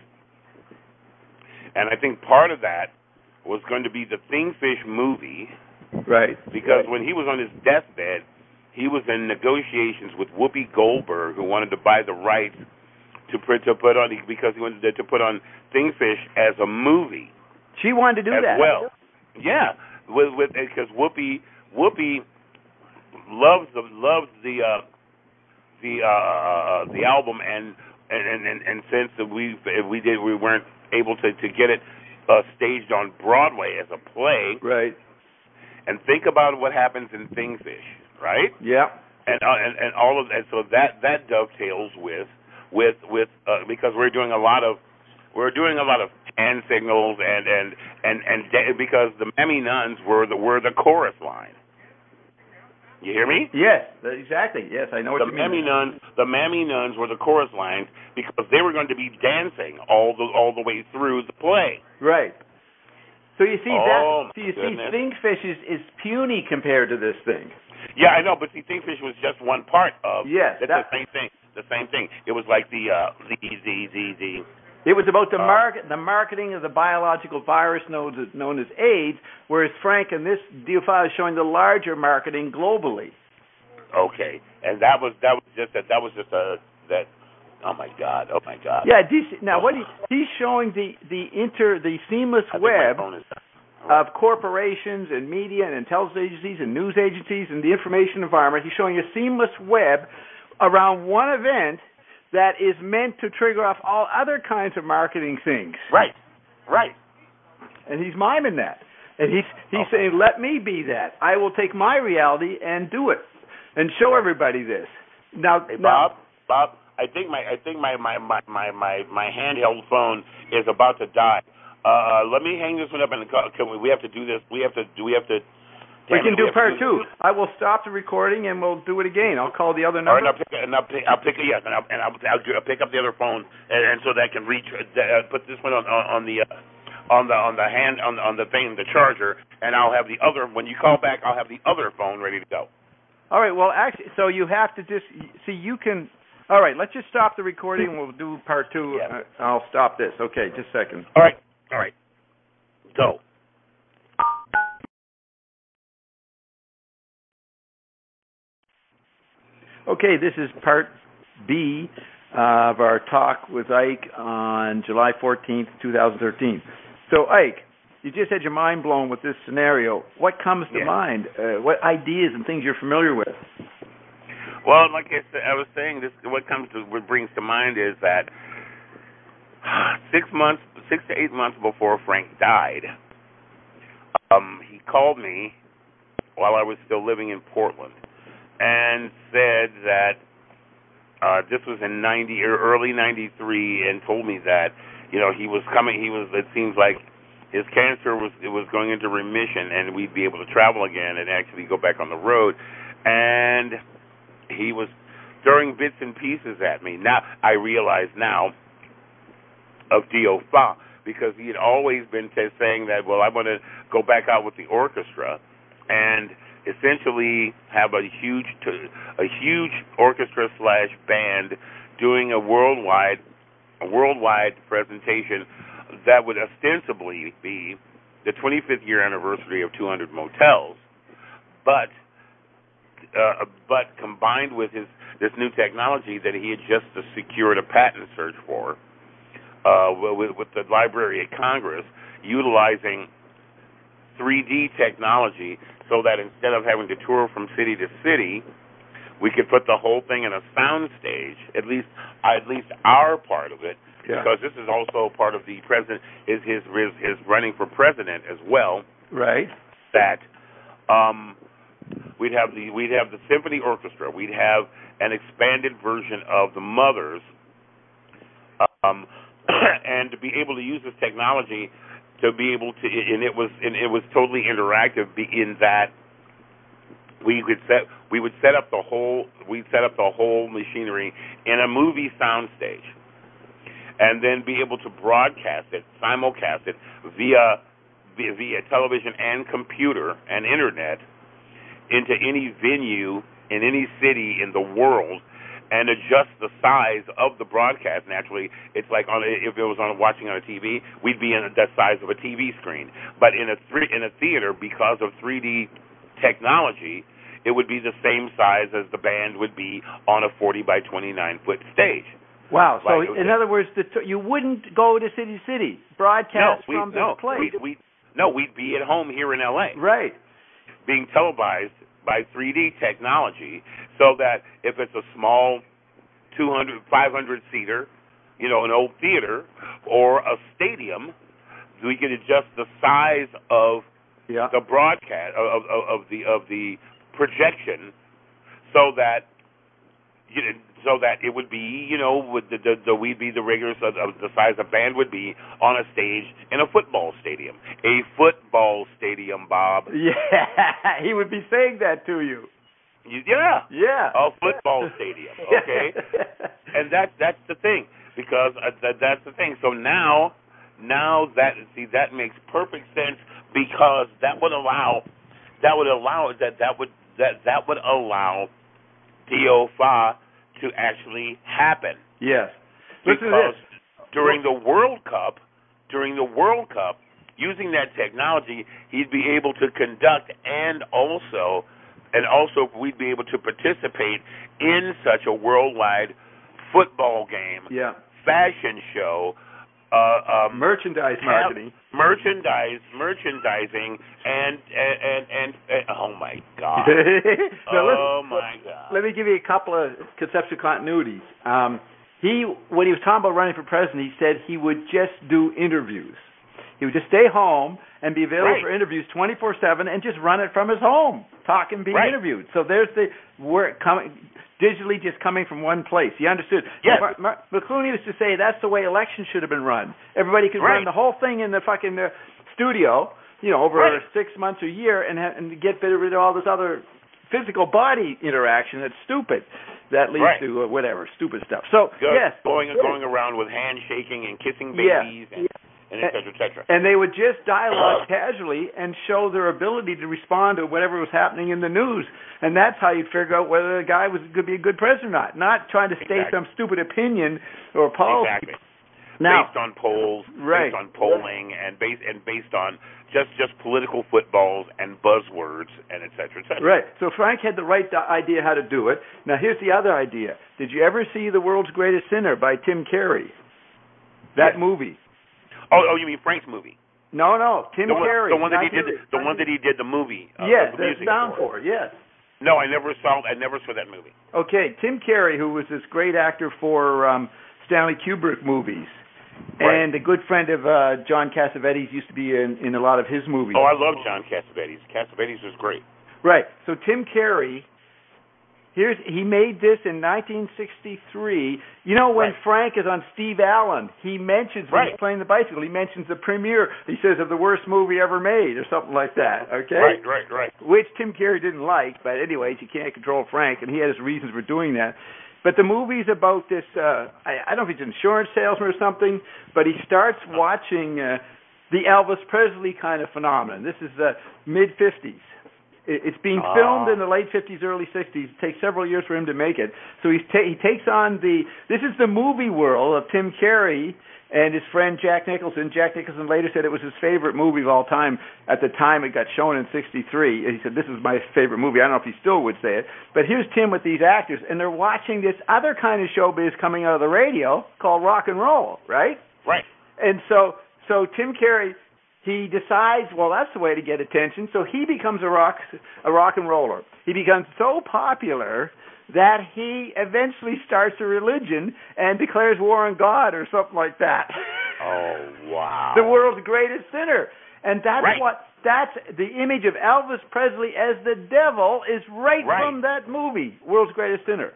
and I think part of that was going to be the Thingfish movie, right? Because right. when he was on his deathbed, he was in negotiations with Whoopi Goldberg, who wanted to buy the rights to put to put on because he wanted to put on Thingfish as a movie. She wanted to do as that. Well, yeah, with with because Whoopi Whoopi loves the loves the uh, the uh, the album and and and, and since we we did we weren't able to to get it uh, staged on Broadway as a play, right? And think about what happens in Thingfish, right? Yeah. And uh, and and all of and so that that dovetails with. With with uh, because we're doing a lot of we're doing a lot of hand signals and and and and de- because the Mammy Nuns were the were the chorus line. You hear me? Yes, exactly. Yes, I know what the you mean. Mammy Nuns, the Mammy Nuns were the chorus lines because they were going to be dancing all the all the way through the play. Right. So you see oh, that? So you goodness. see, Stinkfish is, is puny compared to this thing. Yeah, I know, but see, Stinkfish was just one part of. Yes, that's that, the same thing. The same thing. It was like the uh, the the the. the It was about the uh, market, the marketing of the biological virus known as, known as AIDS, whereas Frank in this deal file is showing the larger marketing globally. Okay, and that was that was just that that was just a that. Oh my God! Oh my God! Yeah. Now, what he, he's showing the the inter the seamless I web think my phone is of corporations and media and intelligence agencies and news agencies and the information environment. He's showing a seamless web around one event that is meant to trigger off all other kinds of marketing things. Right. Right. And he's miming that. And he's he's okay. saying, let me be that. I will take my reality and do it and show everybody this. Now, hey, now, Bob, Bob, I think my I think my my my my my, my handheld phone is about to die. Uh, let me hang this one up and can we, we have to do this. We have to do we have to we can it, do we part do two. I will stop the recording and we'll do it again. I'll call the other number. All right, and I'll pick, and I'll pick, I'll pick yes, and I'll, and I'll, I'll, do, I'll pick up the other phone, and, and so that I can reach, uh, put this one on, on, on the, uh, on the, on the hand, on, on the thing, the charger, and I'll have the other. When you call back, I'll have the other phone ready to go. All right. Well, actually, so you have to just see. You can. All right. Let's just stop the recording. and We'll do part two. Yeah. Uh, I'll stop this. Okay. Just a second. All right. All right. Go. Okay, this is part B uh, of our talk with Ike on July fourteenth, twenty thirteen. So, Ike, you just had your mind blown with this scenario. What comes to yeah. mind? Uh, what ideas and things you're familiar with? Well, like I, said, I was saying, this what comes to what brings to mind is that six months, six to eight months before Frank died, um, he called me while I was still living in Portland, and said that uh, this was in ninety or early ninety-three, and told me that you know he was coming. He was. It seems like his cancer was it was going into remission, and we'd be able to travel again and actually go back on the road. And he was throwing bits and pieces at me. Now I realize now of Dio Fa, because he had always been t- saying that. Well, I want to go back out with the orchestra, and essentially have a huge, t- a huge orchestra slash band doing a worldwide, a worldwide presentation that would ostensibly be the twenty-fifth year anniversary of two hundred Motels, but uh, but combined with his this new technology that he had just secured a patent search for uh, with, with the Library of Congress, utilizing three D technology, so that instead of having to tour from city to city, we could put the whole thing in a sound stage. At least, at least our part of it, yeah. because this is also part of the president is his his, his running for president as well. Right. That um, we'd have the we'd have the symphony orchestra. We'd have an expanded version of the Mothers, um, and to be able to use this technology. To be able to, and it was, and it was totally interactive. In that we could set, we would set up the whole, we'd set up the whole machinery in a movie soundstage, and then be able to broadcast it, simulcast it via, via via television and computer and internet into any venue in any city in the world. And adjust the size of the broadcast. Naturally, it's like on a, if it was on watching on a T V, we'd be in the size of a T V screen. But in a three, in a theater, because of three D technology, it would be the same size as the band would be on a forty by twenty-nine foot stage. Wow! So, like, in other words, the t- you wouldn't go to city to city broadcast no, from no, this place. We, we, no, we'd be at home here in L A. Right. Being televised by three D technology, so that if it's a small two hundred, five hundred seater, you know, an old theater or a stadium, we can adjust the size of yeah. the broadcast of, of, of the of the projection, so that you know, so that it would be, you know, with the, the, the we'd be the regular of, of the size a band would be on a stage in a football stadium. A football stadium, Bob. Yeah, he would be saying that to you. you yeah. Yeah. A football stadium, okay? And that that's the thing, because uh, that, that's the thing. So now, now that, see, that makes perfect sense because that would allow that would allow that that would that that would allow Tiofa to actually happen. Yes. Listen because to this. during the World Cup, during the World Cup, using that technology, he'd be able to conduct and also and also we'd be able to participate in such a worldwide football game, yeah. fashion show, uh, um, merchandise marketing, merchandise, merchandising, and and and, and, and oh my God, now, oh my God. Let me give you a couple of conceptual continuities. Um, he, when he was talking about running for president, he said he would just do interviews. He would just stay home and be available right. for interviews twenty-four seven and just run it from his home, talk and be right. interviewed. So there's the work coming, digitally just coming from one place. He understood. Yes. Mar- Mar- McClooney used to say that's the way elections should have been run. Everybody could right. run the whole thing in the fucking uh, studio, you know, over right. six months or a year and, ha- and get rid of all this other physical body interaction that's stupid. That leads right. to uh, whatever, stupid stuff. So, Go, yes. Going, going around with handshaking and kissing babies yeah. and... And et cetera, et cetera. And they would just dialogue casually and show their ability to respond to whatever was happening in the news. And that's how you'd figure out whether the guy was going to be a good president or not. Not trying to state exactly. some stupid opinion or policy. Exactly. Now, based on polls, right. based on polling, and based and based on just, just political footballs and buzzwords, and et cetera, et cetera. Right. So Frank had the right idea how to do it. Now, here's the other idea. Did you ever see The World's Greatest Sinner by Tim Curry? That yes. movie. Oh, oh, you mean Frank's movie? No, no, Tim the one, Curry. The one that he did. The, the one that he did the movie. Uh, yes, the that's music down for. for. Yes. No, I never saw. I never saw that movie. Okay, Tim Curry, who was this great actor for um, Stanley Kubrick movies, right. and a good friend of uh, John Cassavetes, used to be in, in a lot of his movies. Oh, I love John Cassavetes. Cassavetes was great. Right. So Tim Curry. Here's, he made this in nineteen sixty-three. You know, when right. Frank is on Steve Allen, he mentions, when right. he's playing the bicycle, he mentions the premiere, he says, of the worst movie ever made, or something like that, okay? Right, right, right. Which Tim Curry didn't like, but anyways, you can't control Frank, and he had his reasons for doing that. But the movie's about this, uh, I, I don't know if he's an insurance salesman or something, but he starts watching uh, the Elvis Presley kind of phenomenon. This is the mid-fifties. It's being oh. filmed in the late fifties, early sixties. It takes several years for him to make it. So he's ta- he takes on the, this is the movie world of Tim Curry and his friend Jack Nicholson. Jack Nicholson later said it was his favorite movie of all time at the time it got shown in sixty-three. He said, this is my favorite movie. I don't know if he still would say it. But here's Tim with these actors, and they're watching this other kind of showbiz coming out of the radio called rock and roll, right? Right. And so, so Tim Curry, he decides, well, that's the way to get attention, so he becomes a rock a rock and roller. He becomes so popular that he eventually starts a religion and declares war on God or something like that. Oh, wow. The world's greatest sinner. And that's right. what, that's the image of Elvis Presley as the devil is right, right. from that movie, World's Greatest Sinner.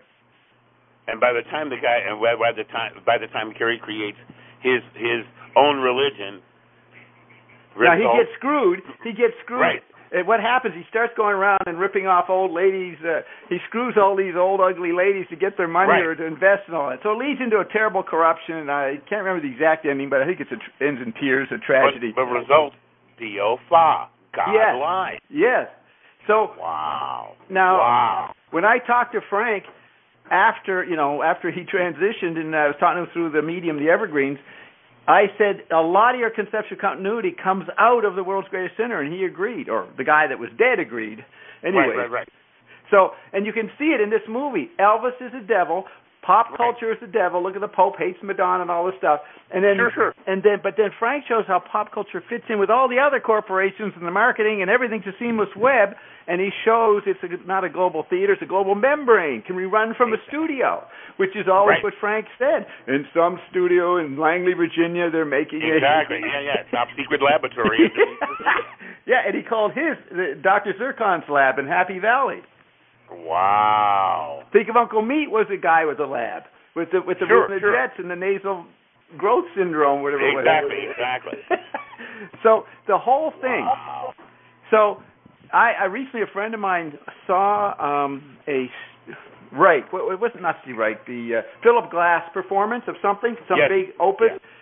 And by the time the guy, and by the time, by the time Curry creates his his own religion, now, he gets screwed. He gets screwed. Right. And what happens, he starts going around and ripping off old ladies. Uh, he screws all these old, ugly ladies to get their money right. or to invest and all that. So it leads into a terrible corruption. I can't remember the exact ending, but I think it's a tr- ends in tears, a tragedy. But the result, Tiofa, God yes. lied. Yes. So, wow. Now, wow. when I talked to Frank after, you know, after he transitioned and I was talking to him through the medium, the Evergreens, I said, a lot of your conceptual continuity comes out of The World's Greatest Sinner, and he agreed, or the guy that was dead agreed. Anyway, right, right, right. So, and you can see it in this movie. Elvis is a devil. Pop culture is the devil. Look at the Pope hates Madonna and all this stuff. And then, sure, sure. and then, but then Frank shows how pop culture fits in with all the other corporations and the marketing and everything's a seamless web. And he shows it's a, not a global theater, it's a global membrane. Can we run from a studio? Which is always right. what Frank said. In some studio in Langley, Virginia, they're making exactly. it. yeah, yeah. Top secret laboratory. yeah, and he called his the, Doctor Zircon's lab in Happy Valley. Wow. Think of Uncle Meat was a guy with a lab with the with the, sure, with the sure. jets and the nasal growth syndrome, whatever. Exactly, whatever. exactly. So the whole thing. Wow. So I, I recently a friend of mine saw um, a right. Well, it wasn't not Steve Reich. The uh, Philip Glass performance of something, some yes. big opus. Yes.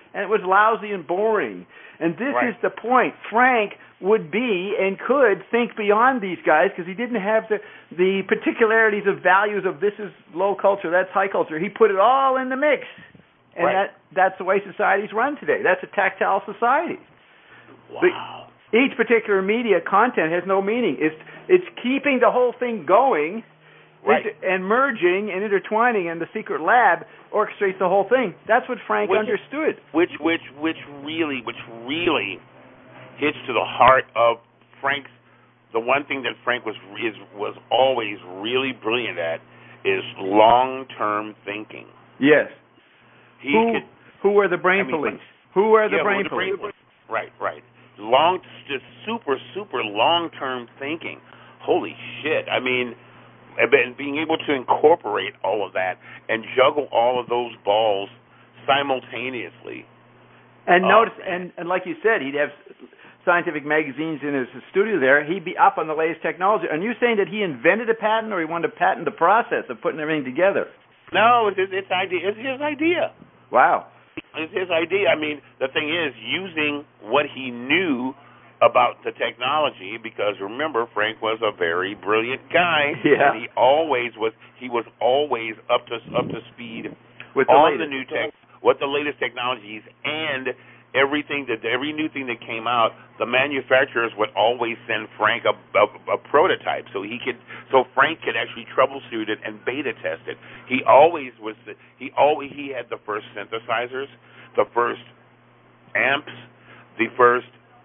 and it was lousy and boring. And this right. is the point. Frank would be and could think beyond these guys because he didn't have the the particularities of values of this is low culture, that's high culture. He put it all in the mix. And right. that that's the way societies run today. That's a tactile society. Wow. But each particular media content has no meaning. It's it's keeping the whole thing going right. inter- and merging and intertwining, and the secret lab orchestrates the whole thing. That's what Frank which, understood. Which which which really which really hits to the heart of Frank's. The one thing that Frank was is was always really brilliant at is long-term thinking. Yes. He who could, who are the brain I mean, police? Who are the yeah, brain the police? Brain, right, right. Long, just super, super long-term thinking. Holy shit! I mean, and being able to incorporate all of that and juggle all of those balls simultaneously. And oh, notice, and, and like you said, he'd have scientific magazines in his studio there. He'd be up on the latest technology. And you're saying that he invented a patent, or he wanted to patent the process of putting everything together? No, it's his, it's idea. It's his idea. Wow. It's his idea. I mean, the thing is, using what he knew about the technology, because remember, Frank was a very brilliant guy, yeah. and he always was. He was always up to up to speed with the on latest. the new tech, what the latest technologies, and everything that every new thing that came out. The manufacturers would always send Frank a, a, a prototype, so he could, so Frank could actually troubleshoot it and beta test it. He always was. The, he always he had the first synthesizers, the first amps, the first.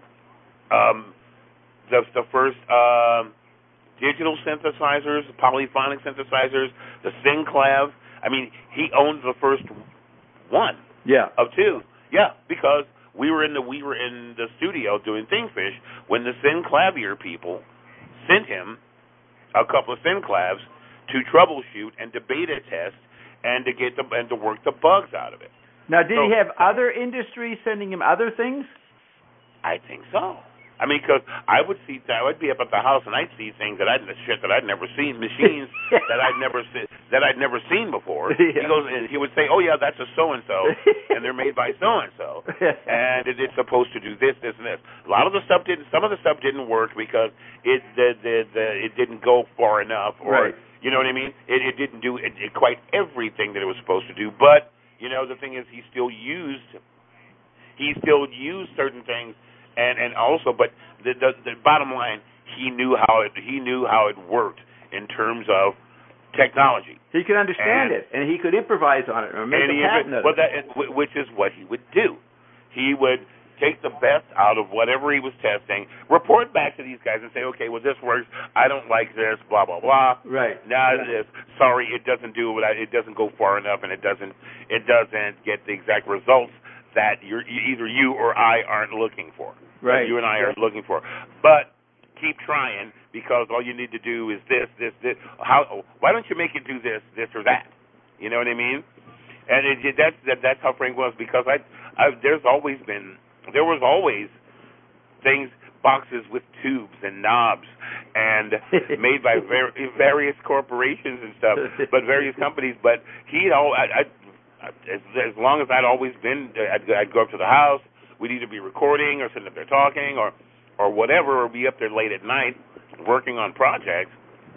Um, the the first uh, digital synthesizers, polyphonic synthesizers, the Synclav. I mean, he owns the first one. Yeah. Of two. Yeah, because we were in the we were in the studio doing Thingfish when the Synclavier people sent him a couple of Synclavs to troubleshoot and to beta test and to get the and to work the bugs out of it. Now, did so, he have other industries sending him other things? I think so. I mean, because I would see, I would be up at the house and I'd see things that I'd shit that I'd never seen, machines that I'd never seen, that I'd never seen before. Yeah. He goes, and he would say, "Oh yeah, that's a so and so, and they're made by so and so, and it, it's supposed to do this, this, and this." A lot of the stuff didn't. Some of the stuff didn't work because it the the, the it didn't go far enough, or right. you know what I mean. It, it didn't do it, it quite everything that it was supposed to do. But you know, the thing is, he still used he still used certain things. And and also, but the, the the bottom line, he knew how it he knew how it worked in terms of technology. He could understand and, it, and he could improvise on it or make a he, patent of well, it. That, which is what he would do. He would take the best out of whatever he was testing, report back to these guys, and say, "Okay, well, this works. I don't like this. Blah blah blah. Right. Now yeah. this. Sorry, it doesn't do what I, it doesn't go far enough, and it doesn't it doesn't get the exact results that you're either you or I aren't looking for." Right. You and I are looking for. But keep trying, because all you need to do is this, this, this. How? Why don't you make it do this, this, or that? You know what I mean? And it, it, that's that, that's how Frank was, because I, I, there's always been, there was always things, boxes with tubes and knobs, and made by ver- various corporations and stuff, but various companies. But he, all, I, I, as, as long as I'd always been, I'd, I'd go up to the house. We'd either be recording or sitting up there talking or, or whatever, or be up there late at night working on projects.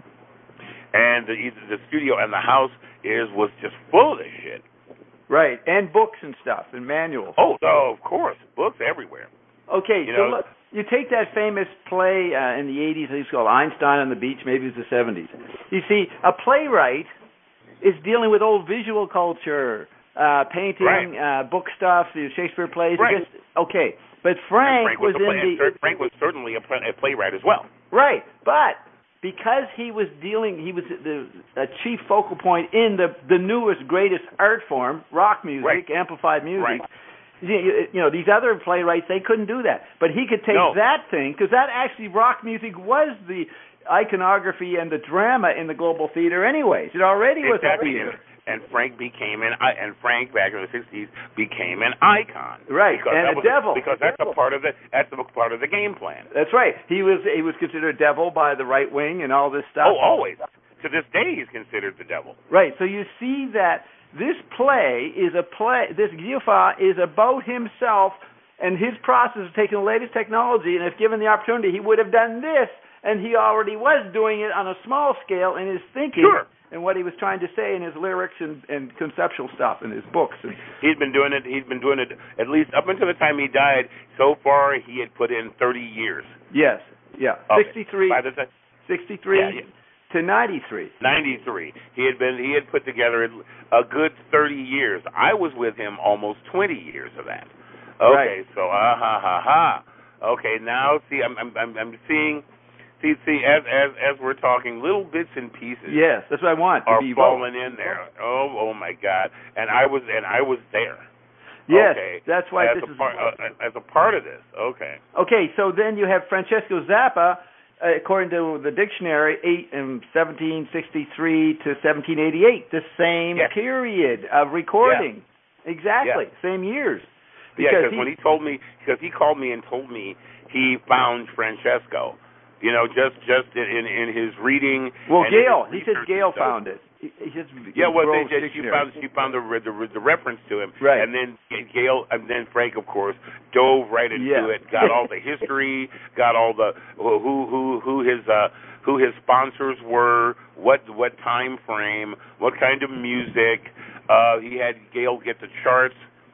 And the, either the studio and the house is was just full of this shit. Right, and books and stuff and manuals. Oh, no, of course, books everywhere. Okay, you so know, look, you take that famous play uh, in the eighties. It's called Einstein on the Beach. Maybe it was the seventies. You see, a playwright is dealing with old visual culture. Uh, painting, right. uh, book stuff, the Shakespeare plays. Right. Just, okay, but Frank, Frank was, was a in play, the Frank was certainly a, play, a playwright as well. Right, but because he was dealing, he was the a chief focal point in the the newest, greatest art form, rock music, right. amplified music. Right. You, you know, these other playwrights, they couldn't do that, but he could take no. that thing, because that actually rock music was the iconography and the drama in the global theater, anyways. It already exactly. was a theater. And Frank became an and Frank back in the sixties became an icon. Right, because and that a was devil. Because that's a part of the that's a part of the game plan. That's right. He was he was considered a devil by the right wing and all this stuff. Oh, always. To this day, he's considered the devil. Right. So you see that This play is a play. This Giuffre is about himself and his process of taking the latest technology. And if given the opportunity, he would have done this, and he already was doing it on a small scale in his thinking. Sure. And what he was trying to say in his lyrics and, and conceptual stuff in his books. And he'd been doing it. He'd been doing it at least up until the time he died. So far, he had put in thirty years. Yes. Yeah. Okay. Sixty-three. By the time, Sixty-three yeah, yeah. to ninety-three. Ninety-three. He had been. He had put together a good thirty years. I was with him almost twenty years of that. Okay. Right. So ah ha ha ha. Okay. Now see, I'm I'm I'm, I'm seeing. See, see, as as as we're talking, little bits and pieces. Yes, that's what I want. Are be falling in there. Oh, oh my God! And I was, and I was there. Yes, okay. that's why as this a is part, uh, as a part of this. Okay. Okay, so then you have Francesco Zappa, uh, according to the dictionary, eight um, seventeen sixty-three to seventeen eighty-eight, the same yes. period of recording. Yeah. Exactly, yeah. same years. Because yeah, because when he told me, because he called me and told me he found Francesco. You know, just just in in his reading. Well, Gail, he says Gail found it. He, he just, yeah, well, they, she found she found the, the the reference to him, right? And then Gail, and then Frank, of course, dove right into yeah. it. Got all the history, got all the who who who his uh, who his sponsors were, what what time frame, what kind of music. Uh, he had Gail get the charts.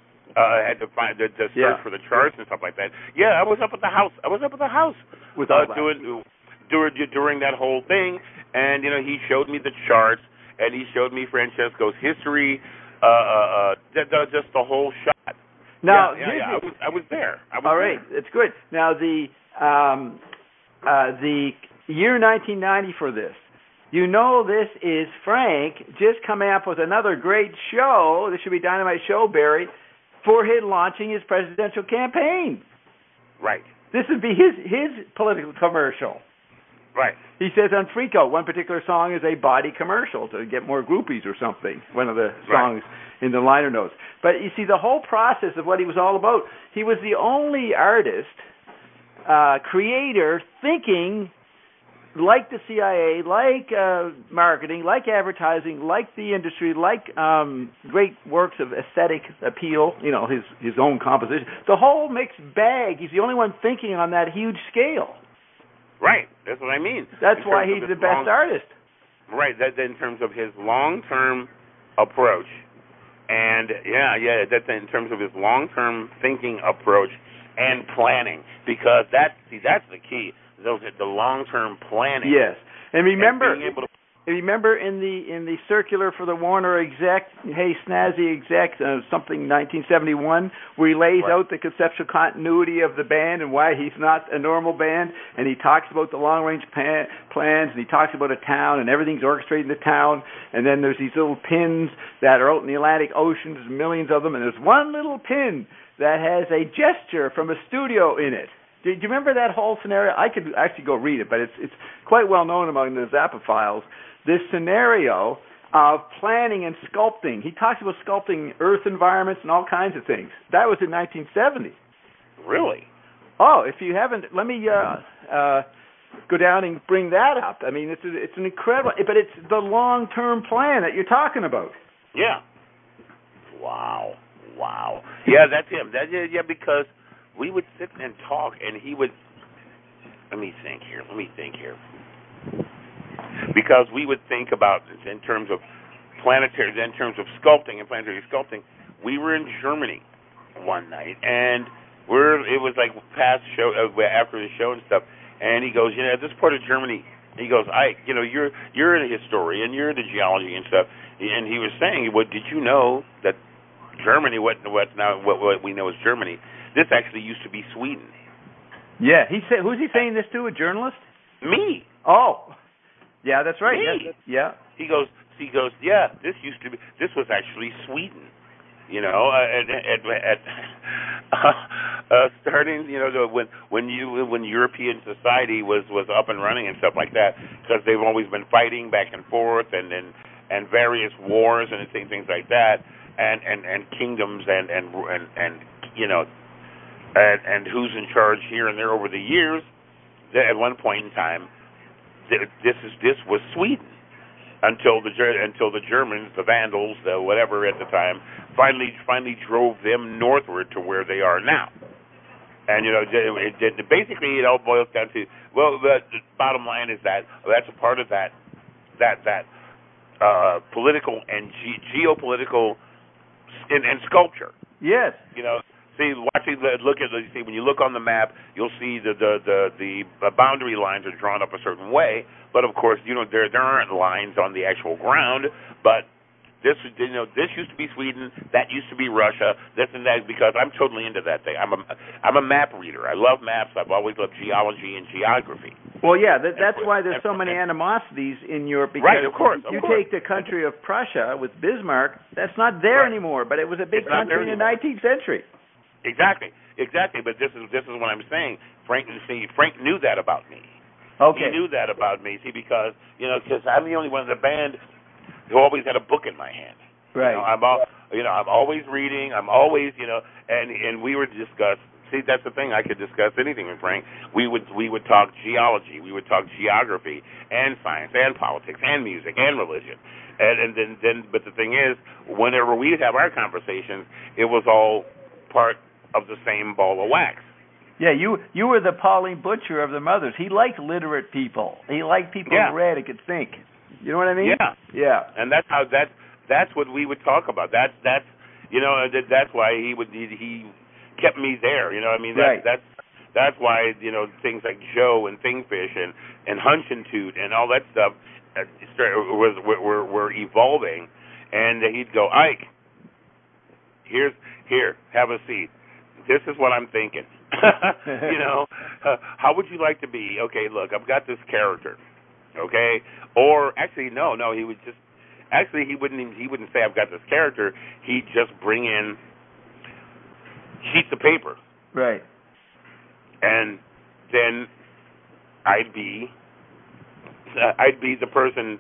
Uh, had to find the, the search yeah. for the charts and stuff like that. Yeah, I was up at the house. I was up at the house with all uh, doing during during that whole thing, and you know he showed me the charts and he showed me Francesco's history, uh, uh, uh, just the whole shot. Now, yeah, yeah, yeah. I was I was there. I was all right, there. it's good. Now the um, uh, the year nineteen ninety for this. You know, this is Frank just coming up with another great show. This should be Dynamite Show, Barry. For him launching his presidential campaign. Right. This would be his his political commercial. Right. He says on Freako, one particular song is a body commercial to get more groupies or something, one of the songs right. in the liner notes. But you see, the whole process of what he was all about, he was the only artist, uh, creator, thinking like the C I A, like uh, marketing, like advertising, like the industry, like um, great works of aesthetic appeal, you know, his, his own composition. The whole mixed bag. He's the only one thinking on that huge scale. Right. That's what I mean. That's why he's the best long, artist. Right. That in terms of his long-term approach. And, yeah, yeah, that's in terms of his long-term thinking approach and planning. Because, that, see, that's the key. Those the long-term planning. Yes, and remember, and being able to remember in the in the circular for the Warner exec, hey snazzy exec, uh, something nineteen seventy-one, where he lays right. out the conceptual continuity of the band and why he's not a normal band, and he talks about the long-range pa- plans, and he talks about a town, and everything's orchestrated in the town, and then there's these little pins that are out in the Atlantic Ocean, there's millions of them, and there's one little pin that has a gesture from a studio in it. Do you remember that whole scenario? I could actually go read it, but it's it's quite well known among the Zappa files. This scenario of planning and sculpting. He talks about sculpting Earth environments and all kinds of things. That was in nineteen seventy. Really? Oh, if you haven't, let me uh, uh, go down and bring that up. I mean, it's a, it's an incredible, but it's the long-term plan that you're talking about. Yeah. Wow. Wow. Yeah, that's him. That yeah, because. We would sit and talk, and he would. Let me think here. Let me think here. Because we would think about in terms of planetary, in terms of sculpting and planetary sculpting. We were in Germany one night, and we're. It was like past show uh, after the show and stuff. And he goes, you know, this part of Germany. He goes, I, you know, you're you're a historian, you're into geology and stuff. And he was saying, well, did you know that Germany, what what now what, what we know as Germany. This actually used to be Sweden. Yeah, he said. Who's he saying this to? A journalist? Me. Oh, yeah, that's right. Me. Yeah, yeah. He goes. He goes. Yeah, this used to be. This was actually Sweden. You know, uh, at at, at uh, uh, starting. You know, the, when when you when European society was, was up and running and stuff like that, because they've always been fighting back and forth and and, and various wars and things things like that, and, and, and kingdoms and and and, and you know. And, and who's in charge here and there over the years? At one point in time, this is this was Sweden. until the until the Germans, the Vandals, the whatever at the time, finally finally drove them northward to where they are now. And you know, it, it, it, basically, it all boils down to well, the, the bottom line is that that's a part of that that that uh, political and ge- geopolitical and, and sculpture. Yes. You know. See, watching the look at the see when you look on the map, you'll see the the the the boundary lines are drawn up a certain way. But of course, you know there there aren't lines on the actual ground. But this you know this used to be Sweden, that used to be Russia, this and that. Because I'm totally into that thing. I'm a I'm a map reader. I love maps. I've always loved geology and geography. Well, yeah, that, that's why there's so many animosities in Europe. Because right, of course. Of you course. take the country of Prussia with Bismarck. That's not there right. anymore. But it was a big it's country in the nineteenth century. Exactly, exactly. But this is this is what I'm saying. Frank, see, Frank knew that about me. Okay. He knew that about me. See, because you know, because I'm the only one in the band who always had a book in my hand. Right. You know, I'm all, you know, I'm always reading. I'm always, you know, and and we would discuss. See, that's the thing. I could discuss anything with Frank. We would we would talk geology. We would talk geography and science and politics and music and religion. And and then then, but the thing is, whenever we would have our conversations, it was all part of the same ball of wax. Yeah, you you were the Pauline Butcher of the Mothers. He liked literate people. He liked people yeah. who read and could think. You know what I mean? Yeah, yeah. And that's how that that's what we would talk about. That's that's you know that, that's why he would he, he kept me there. You know what I mean? That, right. That's that's why you know things like Joe and Thingfish and and Hunch and Toot and all that stuff uh, was were were evolving, and he'd go, Ike, here's here have a seat. This is what I'm thinking. you know, uh, how would you like to be? Okay, look, I've got this character. Okay, or actually, no, no, he would just actually he wouldn't he wouldn't say I've got this character. He'd just bring in sheets of paper, right, and then I'd be uh, I'd be the person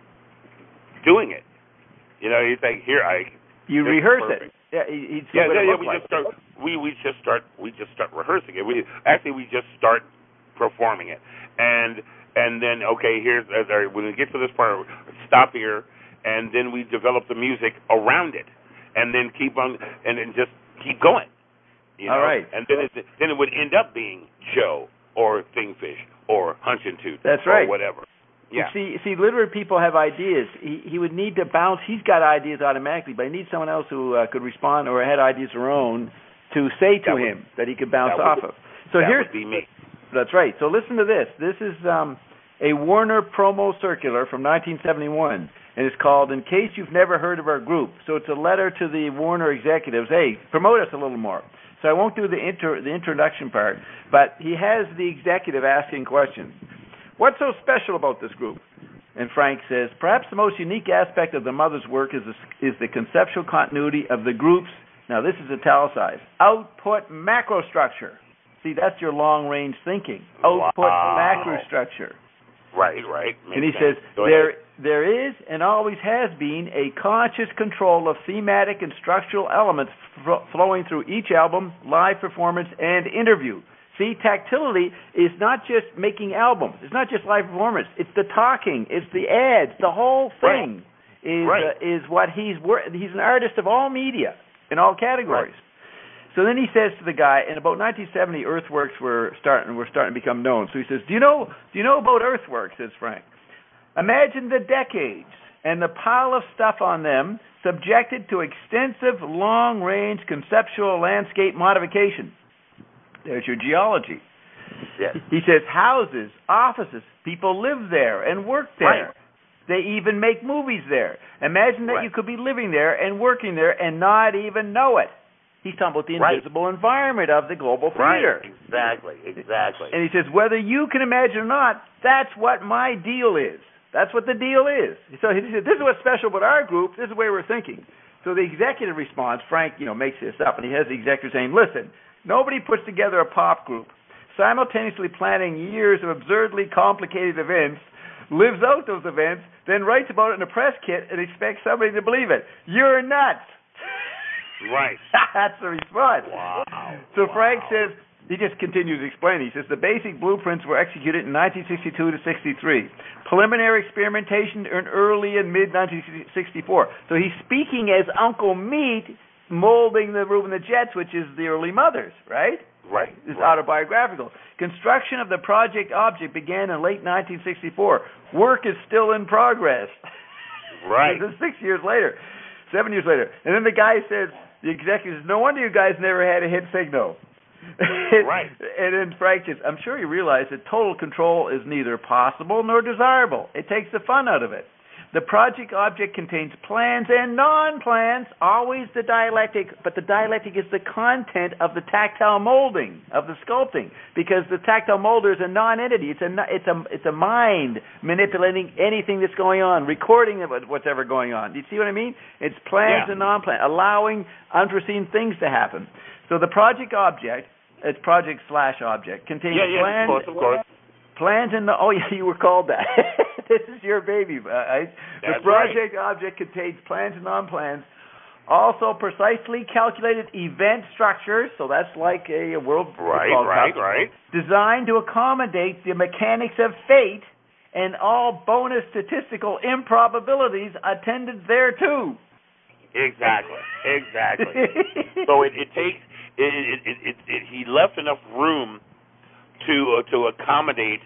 doing it. You know, he'd say, "Here, I." You rehearse it. Yeah, he'd yeah, yeah, yeah we like. just start. We we just start. We just start rehearsing it. We actually we just start performing it, and and then okay, here's uh, when we get to this part, stop here, and then we develop the music around it, and then keep on and then just keep going. You know? All right. And then it then it would end up being Joe or Thingfish or Hunch and Toot. That's or right. Whatever. Yeah. See, see, literate people have ideas. He he would need to bounce. He's got ideas automatically, but he needs someone else who uh, could respond or had ideas of their own to say to that him would, that he could bounce would, off of. So that here's would be me. That's right. So listen to this. This is um, a Warner promo circular from nineteen seventy-one, and it's called "In Case You've Never Heard of Our Group." So it's a letter to the Warner executives. Hey, promote us a little more. So I won't do the inter the introduction part, but he has the executive asking questions. What's so special about this group? And Frank says, perhaps the most unique aspect of the Mothers' work is the, is the conceptual continuity of the group's, now this is italicized, output macrostructure. See, that's your long-range thinking. Output wow. macrostructure. Right, right. Makes and he sense. says, Go there, ahead. there is and always has been a conscious control of thematic and structural elements f- flowing through each album, live performance, and interview. See, tactility is not just making albums. It's not just live performance. It's the talking. It's the ads. The whole thing right. is right. Uh, is what he's wor- he's an artist of all media in all categories. Right. So then he says to the guy, in about nineteen seventy, Earthworks were starting were starting to become known. So he says, "Do you know do you know about Earthworks?" says Frank. "Imagine the decades and the pile of stuff on them, subjected to extensive, long-range conceptual landscape modification." There's your geology. Yes. He says houses, offices, people live there and work there. Right. They even make movies there. Imagine that right. you could be living there and working there and not even know it. He's talking about the invisible right. environment of the global theater. Right. Exactly, exactly. And he says, whether you can imagine or not, that's what my deal is. That's what the deal is. So he said, this is what's special about our group. This is the way we're thinking. So the executive response, Frank, you know, makes this up, and he has the executive saying, listen, nobody puts together a pop group, simultaneously planning years of absurdly complicated events, lives out those events, then writes about it in a press kit and expects somebody to believe it. You're nuts. Right. That's the response. Wow. So wow. Frank says, he just continues explaining. He says the basic blueprints were executed in nineteen sixty-two to sixty-three. Preliminary experimentation in early and mid nineteen sixty-four. So he's speaking as Uncle Meat molding the Reuben the Jets, which is the early mothers, right? Right. It's right. autobiographical. Construction of the project object began in late nineteen sixty-four. Work is still in progress. Right. This is six years later, seven years later. And then the guy says, the executive says, no wonder you guys never had a hit signal. Right. And then Frank says, I'm sure you realize that total control is neither possible nor desirable. It takes the fun out of it. The project object contains plans and non-plans, always the dialectic, but the dialectic is the content of the tactile molding, of the sculpting, because the tactile molder is a non-entity. It's a, it's a, it's a mind manipulating anything that's going on, recording of what's ever going on. Do you see what I mean? It's plans Yeah. and non-plans, allowing unforeseen things to happen. So the project object, it's project slash object, contains Yeah, yeah, plans. of course, of course. Plans and the, oh yeah, you were called that. This is your baby. Uh, the project right. object contains plans and non-plans, also precisely calculated event structures. So that's like a, a world Right, World right, Cup, right. designed to accommodate the mechanics of fate and all bonus statistical improbabilities attended thereto. Exactly, exactly. So it, it takes it, it, it, it, it. He left enough room to uh, to accommodate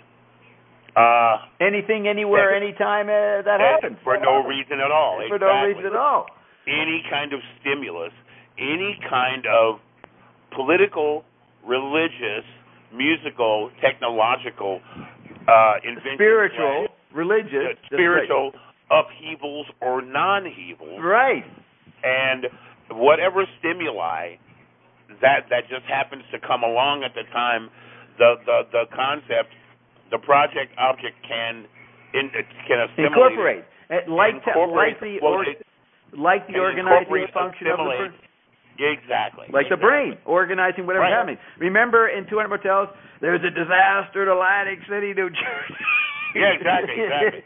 uh, anything, anywhere, that, anytime uh, that happens for no reason at all. For exactly. no reason at all. Any kind of stimulus, any kind of political, religious, musical, technological, uh, invention, spiritual, right? religious, uh, spiritual right. upheavals or non-heavals, right? And whatever stimuli that that just happens to come along at the time. The, the the concept, the project object can in, can assimilate incorporate, it, like incorporate, to, like the well, or, it, like the organizing function of the brain. Exactly. Like exactly. the brain, organizing whatever's right. happening. Remember in two hundred Motels, there's a disaster in Atlantic City, New Jersey. Yeah, exactly, exactly.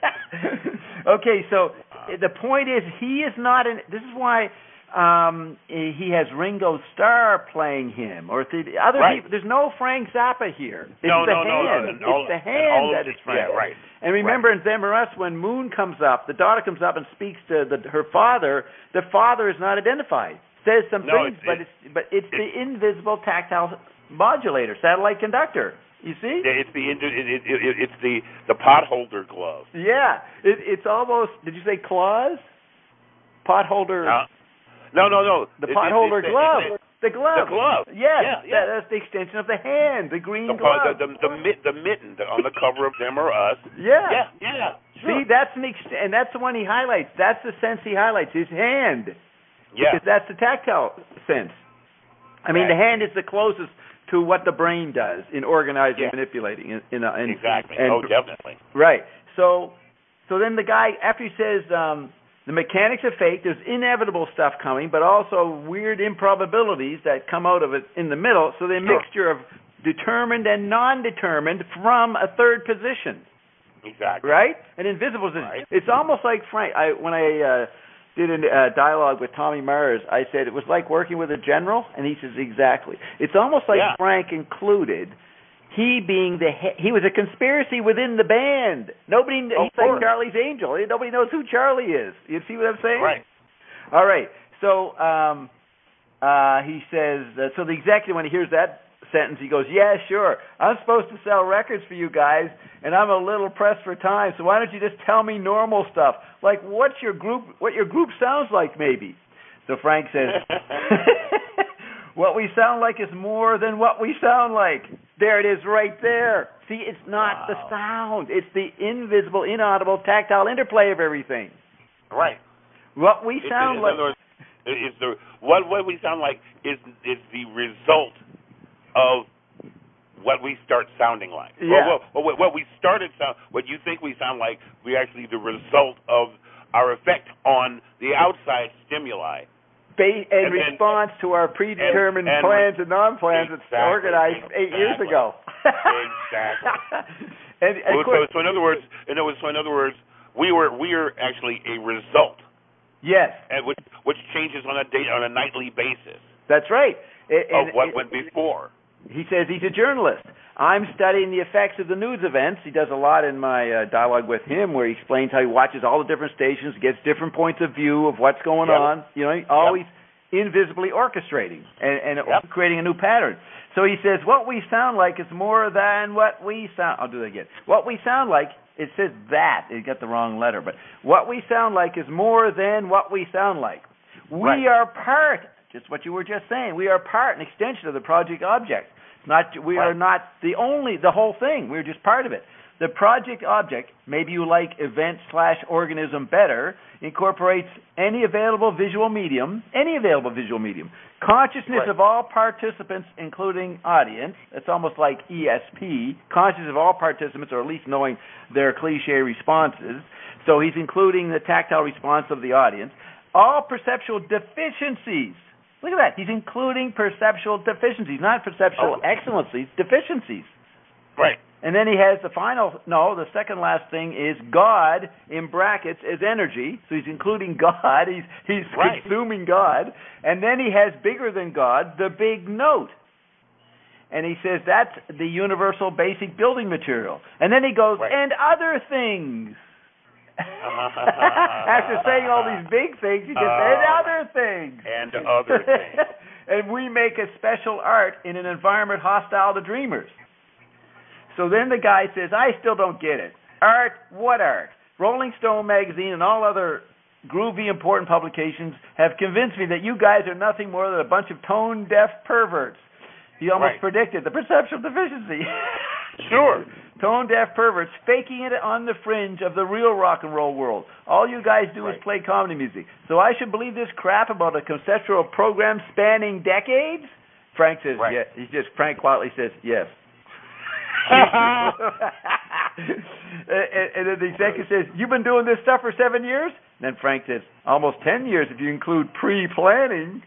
Okay, so the point is, he is not in. This is why. Um, he has Ringo Starr playing him, or the other right. people. There's no Frank Zappa here. It's no, the no, hand. no, no, no. It's the hand that of, is Frank. Yeah, right. And remember right. in Them or Us, when Moon comes up, the daughter comes up and speaks to the, her father. The father is not identified. Says some no, things, it's, but it's but it's, it's the invisible tactile modulator, satellite conductor. You see? It's the it, it, it, it's the the potholder glove. Yeah, it, it's almost. Did you say claws? Potholder. Uh, No, no, no. The it, potholder it, it, glove. It, it, the glove. The glove. Yes, yeah, yeah. That, that's the extension of the hand, the green the, glove. The, the, the, the, the mitten on the cover of Them or Us. Yeah. Yeah, yeah. Sure. See, that's an ex- and that's the one he highlights. That's the sense he highlights, his hand. Yeah. Because that's the tactile sense. I mean, right. the hand is the closest to what the brain does in organizing, yeah. manipulating. In, in, in, exactly. And, oh, definitely. Right. So, so then the guy, after he says, um, the mechanics of fate, there's inevitable stuff coming, but also weird improbabilities that come out of it in the middle. So the sure. mixture of determined and non-determined from a third position. Exactly. Right? And invisible. Right. It's almost like Frank. I, when I uh, did a uh, dialogue with Tommy Mars, I said it was like working with a general, and he says exactly. It's almost like yeah. Frank included. He being the he, he was a conspiracy within the band. Nobody oh, he's like Charlie's Angel. Nobody knows who Charlie is. You see what I'm saying? Right. All right. So um, uh, he says. Uh, so the executive, when he hears that sentence, he goes, "Yeah, sure. I'm supposed to sell records for you guys, and I'm a little pressed for time. So why don't you just tell me normal stuff, like what's your group, what your group sounds like, maybe?" So Frank says, "What we sound like is more than what we sound like." There it is right there. See, it's not wow. the sound. It's the invisible, inaudible, tactile interplay of everything. Right. What we it's, sound in like... other words, is the, what, what we sound like is, is the result of what we start sounding like. Yeah. Or what, what we started sound, what you think we sound like, we actually the result of our effect on the outside stimuli. Ba- in and, response and, to our predetermined and, and plans and non-plans exactly, that's organized eight exactly. years ago. Exactly. and, and well, so, so in other words, in other words, so in other words, we were we are actually a result. Yes. And which which changes on a day on a nightly basis. That's right. It, of and, what it, went before. he says he's a journalist. I'm studying the effects of the news events. He does a lot in my uh, dialogue with him where he explains how he watches all the different stations, gets different points of view of what's going yep. on. You know, always yep. invisibly orchestrating and, and yep. creating a new pattern. So he says, what we sound like is more than what we sound... I'll do that again. What we sound like, it says that. It got the wrong letter. But what we sound like is more than what we sound like. We right. are part, just what you were just saying, we are part, an extension of the project object. Not, we right. are not the only, the whole thing. We're just part of it. The project object, maybe you like event slash organism better, incorporates any available visual medium, any available visual medium, consciousness right. of all participants, including audience. It's almost like E S P, consciousness of all participants, or at least knowing their cliche responses. So he's including the tactile response of the audience. All perceptual deficiencies. Look at that. He's including perceptual deficiencies, not perceptual oh. excellencies, deficiencies. Right. And then he has the final, no, the second last thing is God, in brackets, is energy. So he's including God. He's he's right. consuming God. And then he has bigger than God, the big note. And he says that's the universal basic building material. And then he goes, right. and other things. After saying all these big things, he just uh, said other things. And other things. And we make a special art in an environment hostile to dreamers. So then the guy says, I still don't get it. Art? What art? Rolling Stone magazine and all other groovy, important publications have convinced me that you guys are nothing more than a bunch of tone-deaf perverts. He almost right. predicted the perceptual deficiency. Sure. Tone-deaf perverts faking it on the fringe of the real rock and roll world. All you guys do right. is play comedy music. So I should believe this crap about a conceptual program spanning decades? Frank says, right. yes. He just, Frank quietly says, yes. and, and then the executive says, you've been doing this stuff for seven years? And then Frank says, almost ten years if you include pre-planning.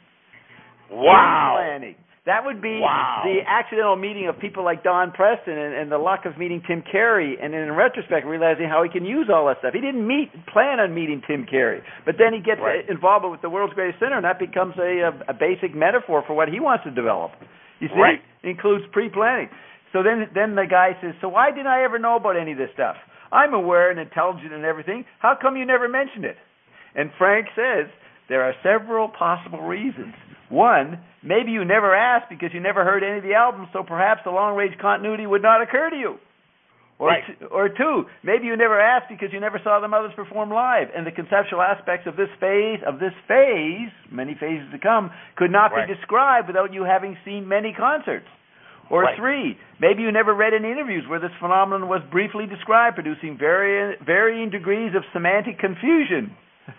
Wow. Pre-planning. That would be wow. the accidental meeting of people like Don Preston and, and the luck of meeting Tim Carey, and in retrospect realizing how he can use all that stuff. He didn't meet plan on meeting Tim Carey, but then he gets right. involved with the world's greatest sinner, and that becomes a, a, a basic metaphor for what he wants to develop. You see? Right. It includes pre-planning. So then, then the guy says, so why didn't I ever know about any of this stuff? I'm aware and intelligent and everything. How come you never mentioned it? And Frank says, there are several possible reasons. One, maybe you never asked because you never heard any of the albums, so perhaps the long-range continuity would not occur to you. Or, right. t- or two, maybe you never asked because you never saw the Mothers perform live, and the conceptual aspects of this phase, of this phase, many phases to come, could not right. be described without you having seen many concerts. Or right. three, maybe you never read any interviews where this phenomenon was briefly described, producing varying, varying degrees of semantic confusion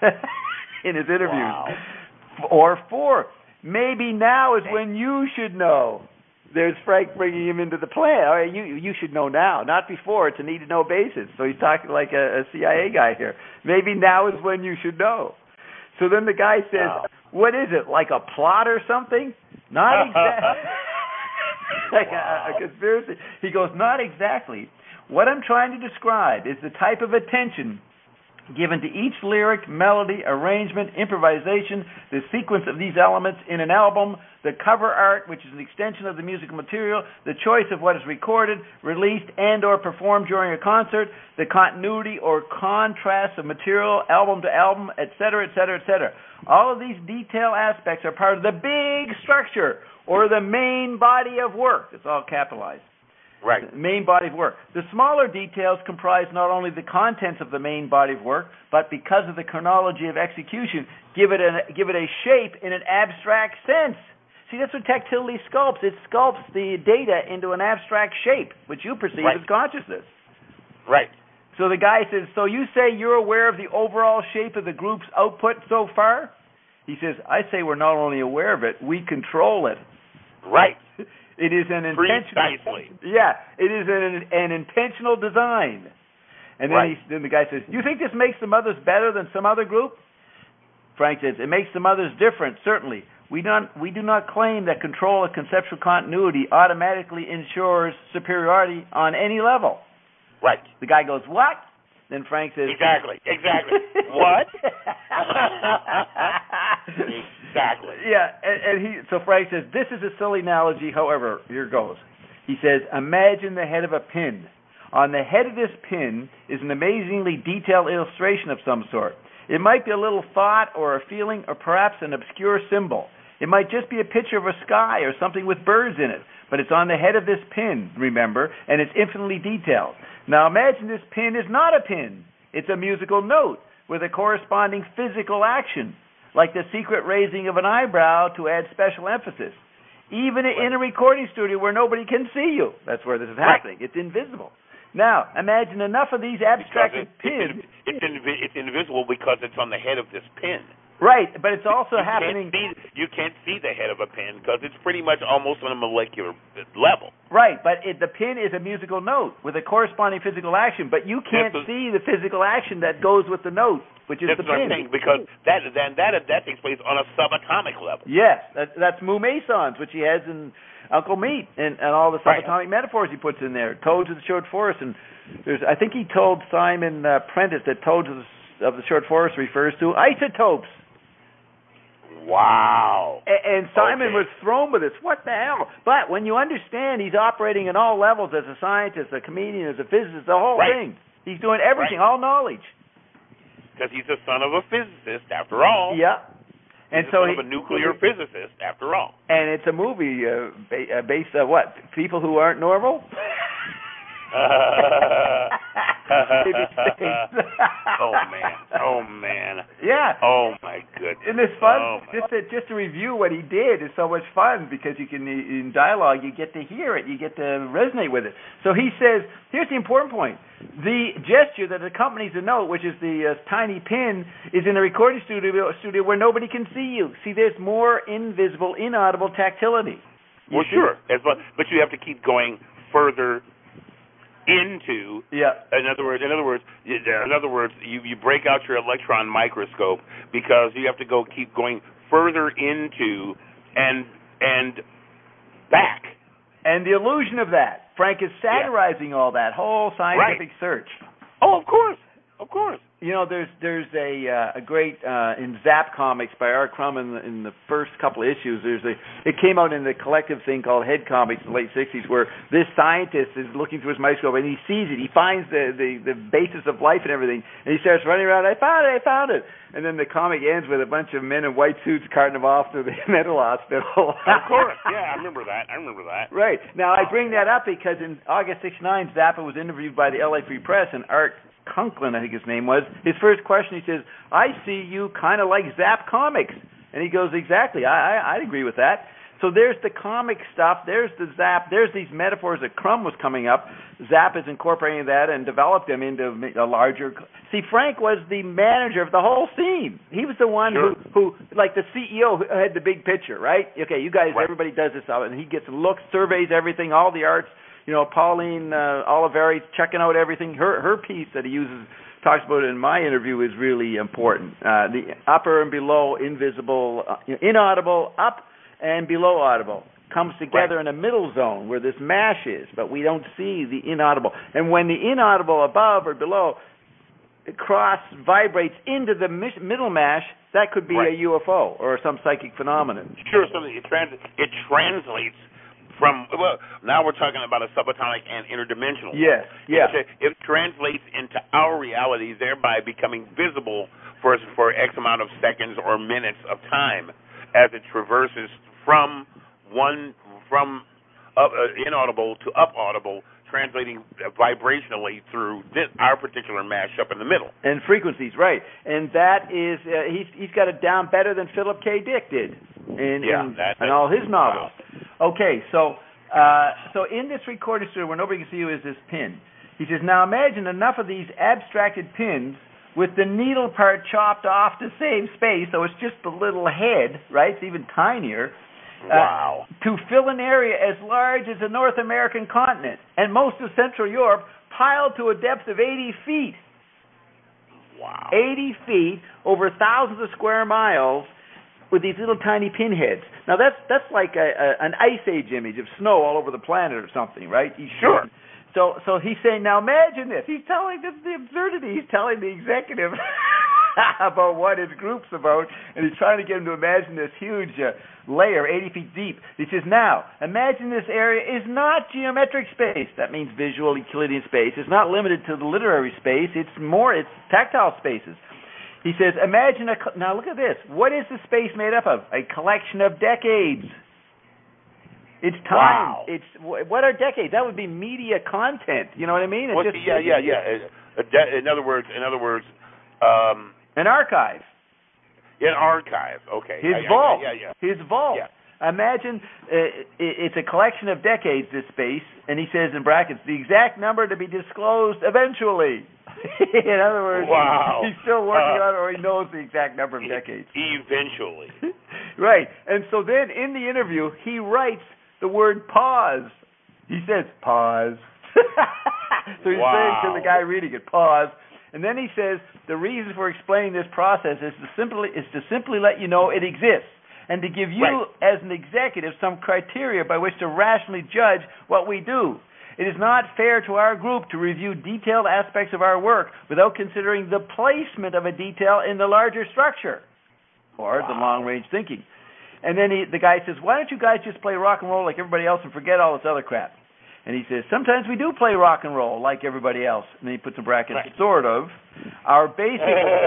in his interviews. Wow. Or four, maybe now is when you should know. There's Frank bringing him into the plan. All right, you you should know now, not before. It's a need-to-know basis. So he's talking like a, a C I A guy here. Maybe now is when you should know. So then the guy says, wow. what is it, like a plot or something? Not exactly. like wow. a, a conspiracy. He goes, not exactly. What I'm trying to describe is the type of attention given to each lyric, melody, arrangement, improvisation, the sequence of these elements in an album, the cover art, which is an extension of the musical material, the choice of what is recorded, released, and or performed during a concert, the continuity or contrast of material, album to album, et cetera, et cetera, et cetera. All of these detail aspects are part of the big structure or the main body of work. It's all capitalized. Right. The main body of work. The smaller details comprise not only the contents of the main body of work, but because of the chronology of execution, give it a, give it a shape in an abstract sense. See, that's what tactility sculpts. It sculpts the data into an abstract shape, which you perceive right. as consciousness. Right. So the guy says, so you say you're aware of the overall shape of the group's output so far? He says, I say we're not only aware of it, we control it. Right. It is an intentional. Precisely. Yeah, it is an, an intentional design. And then, right. he, then the guy says, "Do you think this makes the Mothers better than some other group?" Frank says, "It makes the Mothers different. Certainly, we don't. We do not claim that control of conceptual continuity automatically ensures superiority on any level." Right. The guy goes, "What?" Then Frank says, "Exactly. Exactly. What?" exactly. Yeah, and, and he so Frank says, this is a silly analogy, however, here goes. He says, imagine the head of a pin. On the head of this pin is an amazingly detailed illustration of some sort. It might be a little thought or a feeling or perhaps an obscure symbol. It might just be a picture of a sky or something with birds in it, but it's on the head of this pin, remember, and it's infinitely detailed. Now imagine this pin is not a pin. It's a musical note with a corresponding physical action, like the secret raising of an eyebrow to add special emphasis. Even right. in a recording studio where nobody can see you. That's where this is happening. Right. It's invisible. Now, imagine enough of these abstracted it's, pins. It's, it's, invi- it's invisible because it's on the head of this pin. Right, but it's also you happening... Can't see, you can't see the head of a pin because it's pretty much almost on a molecular level. Right, but it, the pin is a musical note with a corresponding physical action, but you can't a, see the physical action that goes with the note, which is that's the what pin. I'm saying, because that, that, that, that takes place on a subatomic level. Yes, that, that's Moo Masons, which he has in Uncle Meat, and, and all the subatomic right. metaphors he puts in there. Toads of the Short Forest, and there's, I think he told Simon uh, Prentice that Toads of the, of the Short Forest refers to isotopes. Wow. And, and Simon okay. was thrown with this. What the hell? But when you understand he's operating in all levels as a scientist, a comedian, as a physicist, the whole right. thing. He's doing everything, right. all knowledge. Because he's the son of a physicist, after all. Yeah. And he's so the son he, of a nuclear physicist, after all. And it's a movie uh, ba- uh, based on what? People who aren't normal? oh man! Oh man! Yeah. Oh my goodness! Isn't this fun? Oh, just to just to review what he did is so much fun because you can in dialogue you get to hear it, you get to resonate with it. So he says, here's the important point: the gesture that accompanies the note, which is the uh, tiny pin, is in a recording studio studio where nobody can see you. See, there's more invisible, inaudible tactility. Well, sure, but but you have to keep going further into. Yeah. In other words, in other words, in other words, you, you break out your electron microscope because you have to go keep going further into and and back. And the illusion of that, Frank is satirizing yeah. all that whole scientific right. search. Oh, of course, of course. You know, there's there's a uh, a great uh, in Zap Comics by R. Crumb in the, in the first couple of issues. There's a it came out in the collective thing called Head Comics in the late sixties, where this scientist is looking through his microscope and he sees it. He finds the, the the basis of life and everything, and he starts running around. I found it! I found it! And then the comic ends with a bunch of men in white suits carting him off to the mental hospital. Of course, yeah, I remember that. I remember that. Right now, I bring that up because in August sixty-nine, Zappa was interviewed by the L A Free Press, and Art Conklin, I think his name was, his first question, he says, I see you kind of like Zap Comics. And he goes, exactly, I, I, I'd agree with that. So there's the comic stuff, there's the Zap, there's these metaphors that Crumb was coming up. Zap is incorporating that and developed them into a larger... See, Frank was the manager of the whole scene. He was the one sure. who, who, like the C E O who had the big picture, right? Okay, you guys, right. everybody does this, and he gets looks, surveys everything, all the arts. You know, Pauline uh, Oliveri checking out everything. Her her piece that he uses, talks about it in my interview, is really important. Uh, the upper and below, invisible, uh, inaudible, up and below audible, comes together right. in a middle zone where this mash is, but we don't see the inaudible. And when the inaudible above or below cross vibrates into the middle mash, that could be right. a U F O or some psychic phenomenon. Sure, something it, trans- it translates. From well, now we're talking about a subatomic and interdimensional. Yes, yeah. It, it translates into our reality, thereby becoming visible for for X amount of seconds or minutes of time, as it traverses from one from up, uh, inaudible to up audible, translating vibrationally through this, our particular mash up in the middle. And frequencies, right? And that is uh, he's he's got it down better than Philip K. Dick did in yeah, in, that, in all his novels. Wow. Okay, so uh, so in this recording studio where nobody can see you is this pin. He says, now imagine enough of these abstracted pins with the needle part chopped off to save space, so it's just the little head, right? It's even tinier. Wow. Uh, to fill an area as large as the North American continent and most of Central Europe, piled to a depth of eighty feet. Wow. eighty feet over thousands of square miles, with these little tiny pinheads. Now that's that's like a, a, an ice age image of snow all over the planet or something, right? He's sure. So so he's saying, now imagine this. He's telling this the absurdity. He's telling the executive about what his group's about, and he's trying to get him to imagine this huge uh, layer, eighty feet deep. He says, now, imagine this area is not geometric space. That means visual Euclidean space. It's not limited to the literary space. It's more, it's tactile spaces. He says, imagine a, now look at this. What is the space made up of? A collection of decades. It's time. Wow. It's what are decades? That would be media content. You know what I mean? It's well, just, yeah, yeah, yeah. A de- in other words, in other words, um, an archive. An archive. Okay. His yeah, vault. Yeah, yeah, yeah. His vault. Yeah. Imagine uh, it's a collection of decades. This space, and he says in brackets, the exact number to be disclosed eventually. In other words, wow. he's still working uh, on it, or he knows the exact number of decades. Eventually. Right. And so then in the interview, he writes the word pause. He says, pause. So he's wow. saying to the guy reading it, pause. And then he says, the reason for explaining this process is to simply is to simply let you know it exists and to give you, right. as an executive, some criteria by which to rationally judge what we do. It is not fair to our group to review detailed aspects of our work without considering the placement of a detail in the larger structure, or wow. the long-range thinking. And then he, the guy says, why don't you guys just play rock and roll like everybody else and forget all this other crap? And he says, sometimes we do play rock and roll like everybody else. And then he puts a bracket, right. sort of. Our basic,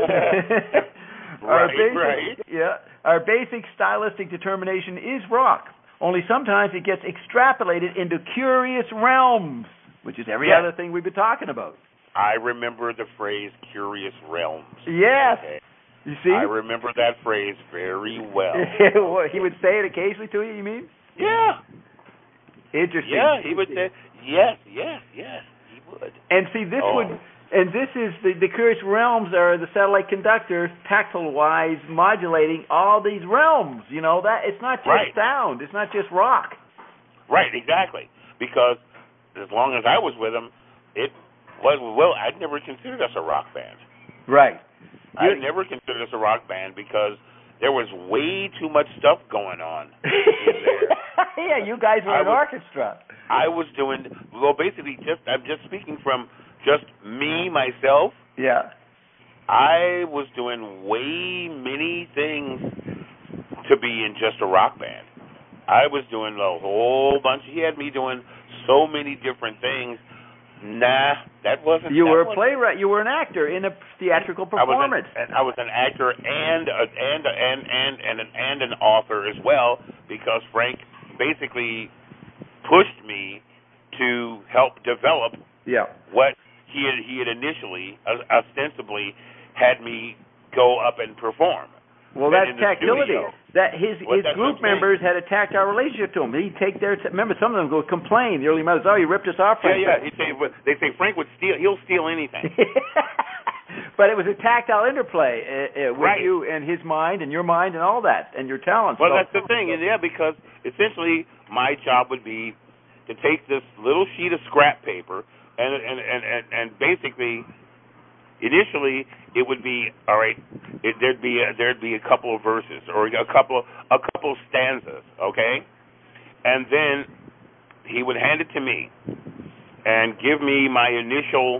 our right, basic, right. yeah, our basic stylistic determination is rock. Only sometimes it gets extrapolated into curious realms, which is every yes. other thing we've been talking about. I remember the phrase "curious realms." Yes. Okay. You see? I remember that phrase very well. He would say it occasionally to you, you mean? Yeah. Interesting. Yeah, he would say, yes, yes, yes, he would. And see, this oh. would, and this is, the, the curious realms are the satellite conductor, tactile-wise, modulating all these realms. You know, that it's not just right. sound, it's not just rock. Right, exactly. Because as long as I was with him, it was, well, I'd never considered us a rock band. Right. I never considered us a rock band because there was way too much stuff going on in there. Yeah, you guys were I an was, orchestra. I was doing, well, basically, just I'm just speaking from just me, myself. Yeah. I was doing way many things to be in just a rock band. I was doing a whole bunch. He had me doing so many different things. Nah, that wasn't. You that were a wasn't, playwright. You were an actor in a theatrical performance. I was an, I was an actor and a, and a, and and and an, and an author as well, because Frank basically pushed me to help develop yeah. what he had he had initially uh, ostensibly had me go up and perform. Well, and that's tactility. That his well, his group members had a tactile relationship to him. He'd take their t- remember some of them go complain. The early mothers, oh, you ripped us off. Frank. Yeah, yeah. He'd say, they say Frank would steal. He'll steal anything. But it was a tactile interplay uh, uh, with right. you and his mind and your mind and all that and your talents. Well, so, that's the thing, and yeah, because essentially my job would be to take this little sheet of scrap paper and and and and, and basically. Initially, it would be all right. It, there'd be a, there'd be a couple of verses or a couple a couple of stanzas, okay, and then he would hand it to me and give me my initial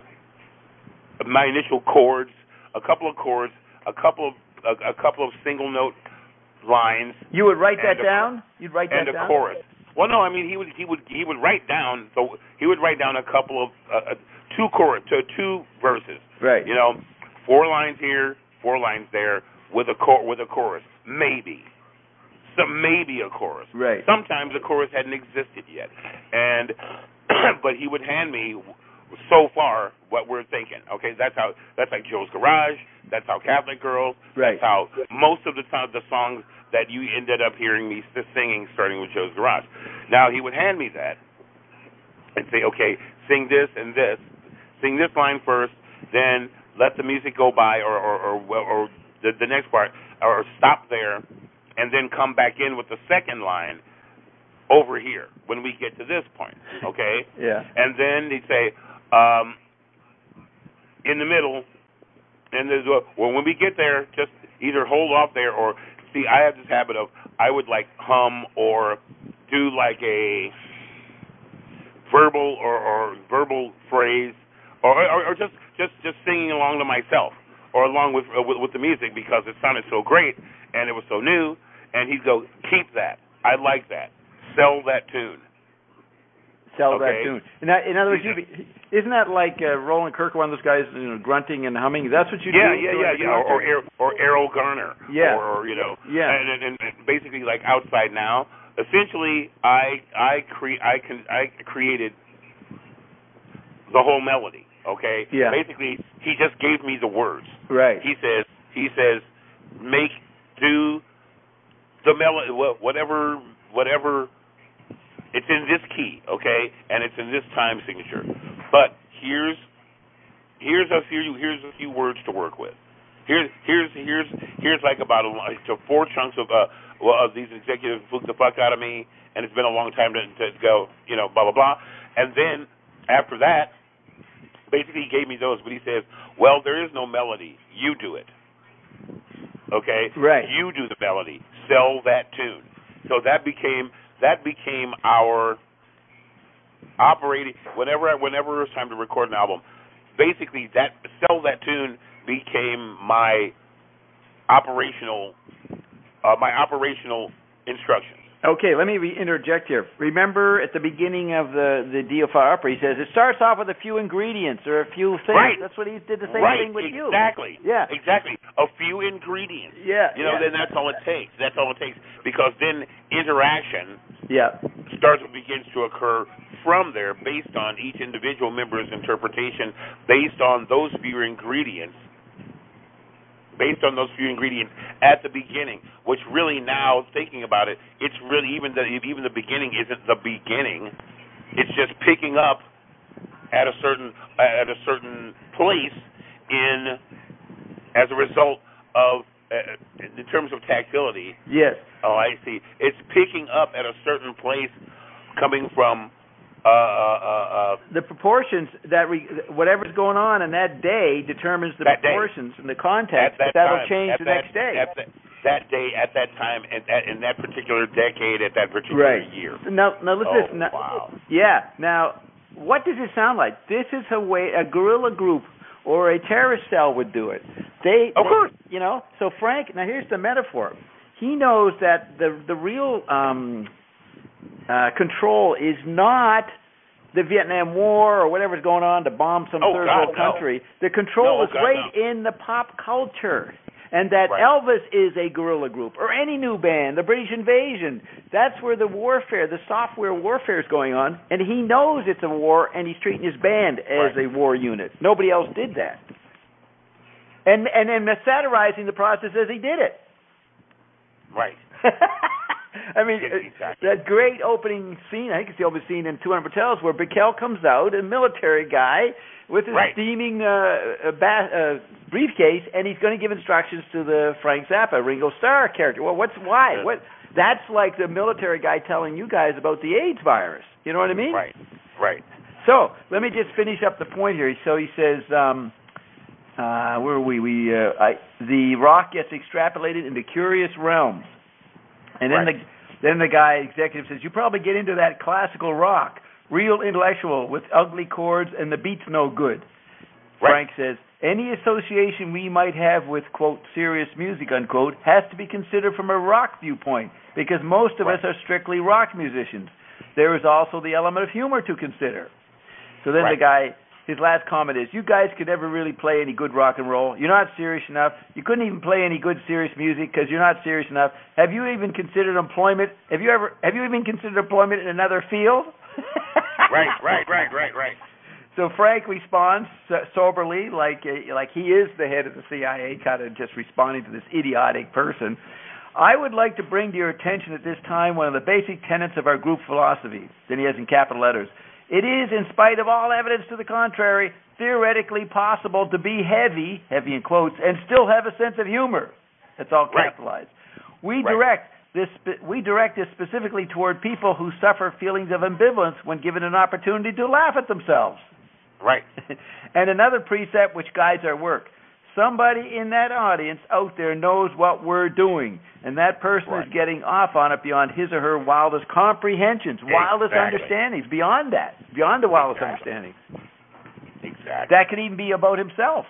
my initial chords, a couple of chords, a couple of a, a couple of single note lines. You would write that a, down. You'd write that and down. And a chorus. Well, no, I mean he would he would he would write down. So he would write down a couple of uh, two chorus, two, two verses. Right. You know, four lines here, four lines there, with a chor- with a chorus, maybe, some maybe a chorus. Right. Sometimes the chorus hadn't existed yet, and but he would hand me so far what we're thinking. Okay, that's how that's like Joe's Garage. That's how Catholic Girls. Right. That's how most of the time the songs that you ended up hearing me singing, starting with Joe's Garage. Now he would hand me that and say, okay, sing this and this, sing this line first. Then let the music go by, or or, or, or the, the next part, or stop there, and then come back in with the second line over here when we get to this point, okay? Yeah. And then they'd say, um, in the middle, and there's, well, when we get there, just either hold off there or, see, I have this habit of, I would like hum or do like a verbal or, or verbal phrase, or, or, or just, just, just singing along to myself or along with, uh, with with the music because it sounded so great and it was so new. And he'd go, keep that. I like that. Sell that tune. Sell okay. that tune. In, in other words, you, isn't that like uh, Roland Kirk, one of those guys, you know, grunting and humming? That's what you yeah, do. Yeah, yeah, yeah, yeah. Or, or or Errol Garner. Yeah. Or, or you know. Yeah. And, and, and basically, like Outside Now. Essentially, I I cre I can I created the whole melody. Okay. Yeah. Basically, he just gave me the words. Right. He says he says make do the melody whatever whatever. It's in this key, okay, and it's in this time signature. But here's here's a few here's a few words to work with. Here's here's here's here's like about a, to four chunks of uh well, of these executives fluke the fuck out of me, and it's been a long time to, to go, you know, blah blah blah. And then after that, basically he gave me those, but he says, well, there is no melody. You do it, okay? Right. You do the melody. Sell that tune. So that became. That became our operating. Whenever, whenever it was time to record an album, basically that sell that tune became my operational, uh, my operational instructions. Okay, let me re- interject here. Remember at the beginning of the the D F R opera, he says it starts off with a few ingredients or a few things. Right. That's what he did the same right. thing with exactly. you. Exactly. Yeah. Exactly. A few ingredients. Yeah. You know, yeah. then that's all it takes. That's all it takes because then interaction. Yeah. starts begins to occur from there based on each individual member's interpretation, based on those few ingredients, based on those few ingredients at the beginning, which really now, thinking about it, it's really, even the, even the beginning isn't the beginning. It's just picking up at a certain at a certain place in as a result of, uh, in terms of tactility. Yes. Oh, I see. It's picking up at a certain place coming from uh, uh, uh, the proportions that re, whatever's going on in that day determines the that proportions day. and the context. That that'll time, change the that, next day. At that, that day, at that time, at that, in that particular decade, at that particular right. year. Now, now listen. Oh, now, wow. Yeah. Now, what does it sound like? This is a way a guerrilla group or a terrorist cell would do it. They, of they, course. You know. So Frank. Now here's the metaphor. He knows that the the real um, uh, control is not the Vietnam War or whatever's going on to bomb some oh, third God, world no. country. The control no, is God, right no. in the pop culture. And that right. Elvis is a guerrilla group, or any new band, the British Invasion. That's where the warfare, the software warfare is going on, and he knows it's a war, and he's treating his band as right. a war unit. Nobody else did that. And and then satirizing the process as he did it. Right. I mean, exactly. that great opening scene, I think it's the opening scene in two hundred Hotels, where Bickel comes out, a military guy, with his right. steaming uh, ba- uh, briefcase, and he's going to give instructions to the Frank Zappa, Ringo Starr character. Well, what's why? Yes. What? That's like the military guy telling you guys about the AIDS virus. You know what I mean? Right. Right. So let me just finish up the point here. So he says, um, uh, where are we? We uh, I, the rock gets extrapolated into curious realms, and then right. the then the guy executive says, you probably get into that classical rock. Real intellectual with ugly chords and the beat's no good. Right. Frank says, any association we might have with, quote, serious music, unquote, has to be considered from a rock viewpoint because most of right. us are strictly rock musicians. There is also the element of humor to consider. So then right. the guy, his last comment is, you guys could never really play any good rock and roll. You're not serious enough. You couldn't even play any good serious music because you're not serious enough. Have you even considered employment? Have you ever? Have you even considered employment in another field? right, right, right, right, right. So Frank responds soberly, like like he is the head of the C I A, kind of just responding to this idiotic person. I would like to bring to your attention at this time one of the basic tenets of our group philosophy. Then he has in capital letters. It is, in spite of all evidence to the contrary, theoretically possible to be heavy, heavy in quotes, and still have a sense of humor. That's all capitalized. Right. We right. direct this we direct this specifically toward people who suffer feelings of ambivalence when given an opportunity to laugh at themselves. Right. And another precept which guides our work. Somebody in that audience out there knows what we're doing, and that person right. is getting off on it beyond his or her wildest comprehensions, exactly. wildest understandings, beyond that, beyond the wildest exactly. understandings. Exactly. That could even be about himself.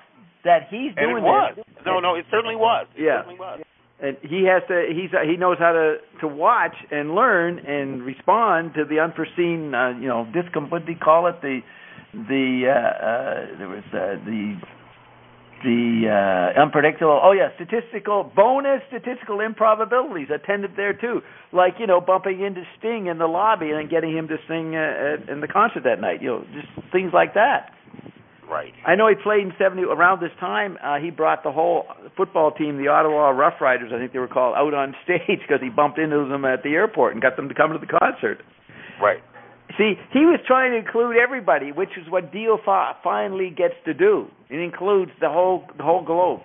that he's and doing it was. this. No, no, it certainly was. It yeah. certainly was. And he has to. He's he knows how to to watch and learn and respond to the unforeseen. Uh, you know, discom. What did he call it? The the uh, uh, there was uh, the the uh, unpredictable. Oh yeah, statistical bonus statistical improbabilities attended there too. Like you know, bumping into Sting in the lobby and getting him to sing uh, at, in the concert that night. You know, just things like that. Right. I know he played in seventy. Around this time, uh, he brought the whole football team, the Ottawa Rough Riders, I think they were called, out on stage because he bumped into them at the airport and got them to come to the concert. Right. See, he was trying to include everybody, which is what Dio fa- finally gets to do. It includes the whole the whole globe.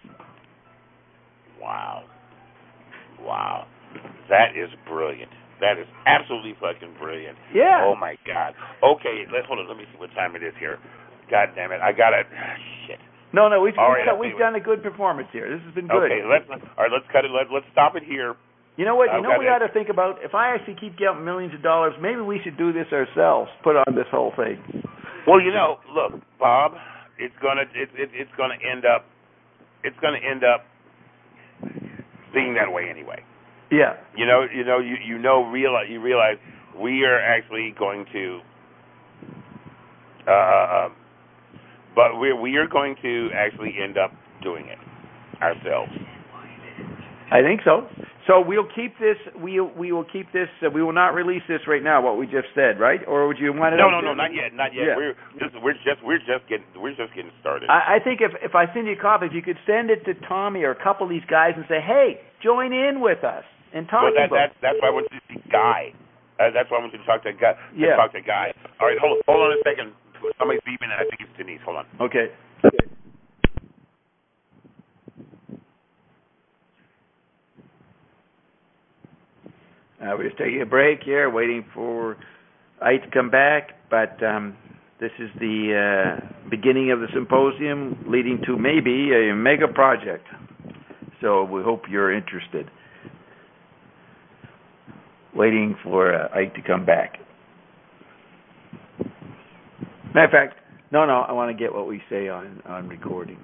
Wow. Wow. That is brilliant. That is absolutely fucking brilliant. Yeah. Oh my God. Okay, let hold on. Let me see what time it is here. God damn it! I got it. Shit. No, no, we've All we've, right, cut, okay. we've done a good performance here. This has been good. Okay, let's all right. Let's cut it. Let, let's stop it here. You know what? You I've know got we it. ought to think about. If I actually keep getting millions of dollars, maybe we should do this ourselves. Put on this whole thing. Well, you know, look, Bob. It's gonna. It, it, it's gonna end up. It's gonna end up being that way anyway. Yeah. You know. You know. You you know. Realize. You realize we are actually going to. Uh. But we we are going to actually end up doing it ourselves. I think so. So we'll keep this. We we will keep this. Uh, we will not release this right now. What we just said, right? Or would you want it? No, up no, no, there? not yet, not yet. Yeah. We're just we're just we're just getting we're just getting started. I, I think if if I send you a copy, if you could send it to Tommy or a couple of these guys and say, "Hey, join in with us and talk well, that, about." that's that's why I want you to see Guy. Uh, that's why I want you to talk to Guy. To Yeah. talk to Guy. All right, hold hold on a second. Somebody's beeping, and I think it's Denise. Hold on. Okay. Uh, we're just taking a break here, waiting for Ike to come back. But um, this is the uh, beginning of the symposium, leading to maybe a mega project. So we hope you're interested. Waiting for uh, Ike to come back. Matter of fact, no, no, I want to get what we say on, on recording.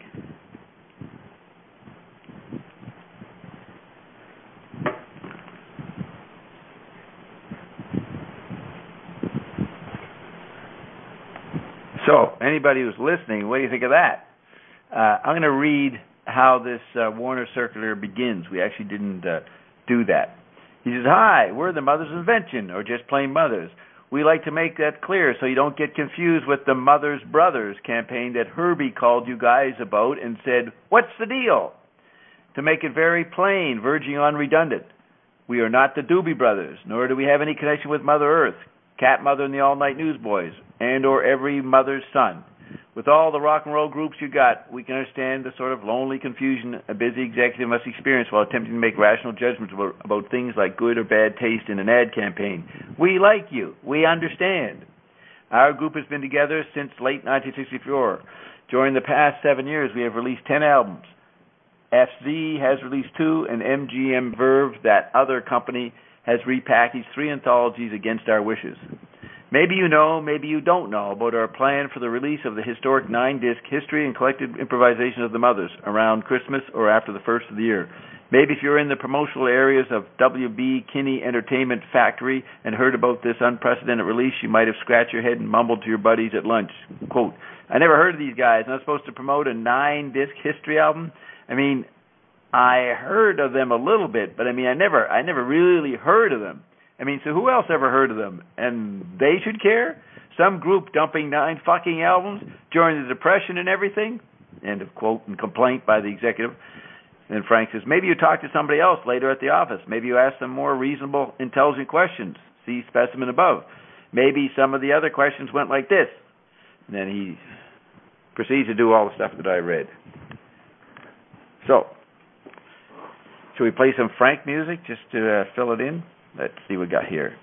So, anybody who's listening, what do you think of that? Uh, I'm going to read how this uh, Warner circular begins. We actually didn't uh, do that. He says, "Hi, we're the Mother's Invention, or just plain Mothers. We like to make that clear so you don't get confused with the Mother's Brothers campaign that Herbie called you guys about and said, 'What's the deal?' To make it very plain, verging on redundant. We are not the Doobie Brothers, nor do we have any connection with Mother Earth, Cat Mother and the All Night Newsboys, and or every mother's son. With all the rock and roll groups you got, we can understand the sort of lonely confusion a busy executive must experience while attempting to make rational judgments about, about things like good or bad taste in an ad campaign. We like you. We understand. Our group has been together since late nineteen sixty-four. During the past seven years, we have released ten albums. F Z has released two, and M G M Verve, that other company, has repackaged three anthologies against our wishes. Maybe you know, maybe you don't know about our plan for the release of the historic nine-disc History and Collected Improvisation of the Mothers around Christmas or after the first of the year. Maybe if you're in the promotional areas of W B Kinney Entertainment Factory and heard about this unprecedented release, you might have scratched your head and mumbled to your buddies at lunch, quote, 'I never heard of these guys. I'm supposed to promote a nine-disc history album?' I mean, I heard of them a little bit, but I mean, I never, I never really heard of them. I mean, so who else ever heard of them? And they should care? Some group dumping nine fucking albums during the Depression and everything?" End of quote and complaint by the executive. And Frank says, "Maybe you talk to somebody else later at the office. Maybe you ask them more reasonable, intelligent questions. See specimen above. Maybe some of the other questions went like this." And then he proceeds to do all the stuff that I read. So, should we play some Frank music just to uh, fill it in? Let's see what we got here.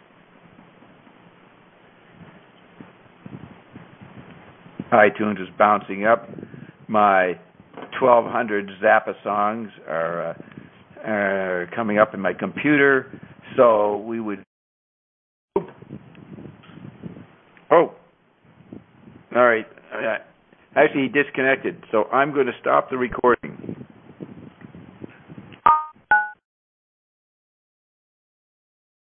iTunes is bouncing up. My twelve hundred Zappa songs are, uh, are coming up in my computer. So we would... Oh! All right. Uh, Actually, he disconnected, so I'm going to stop the recording.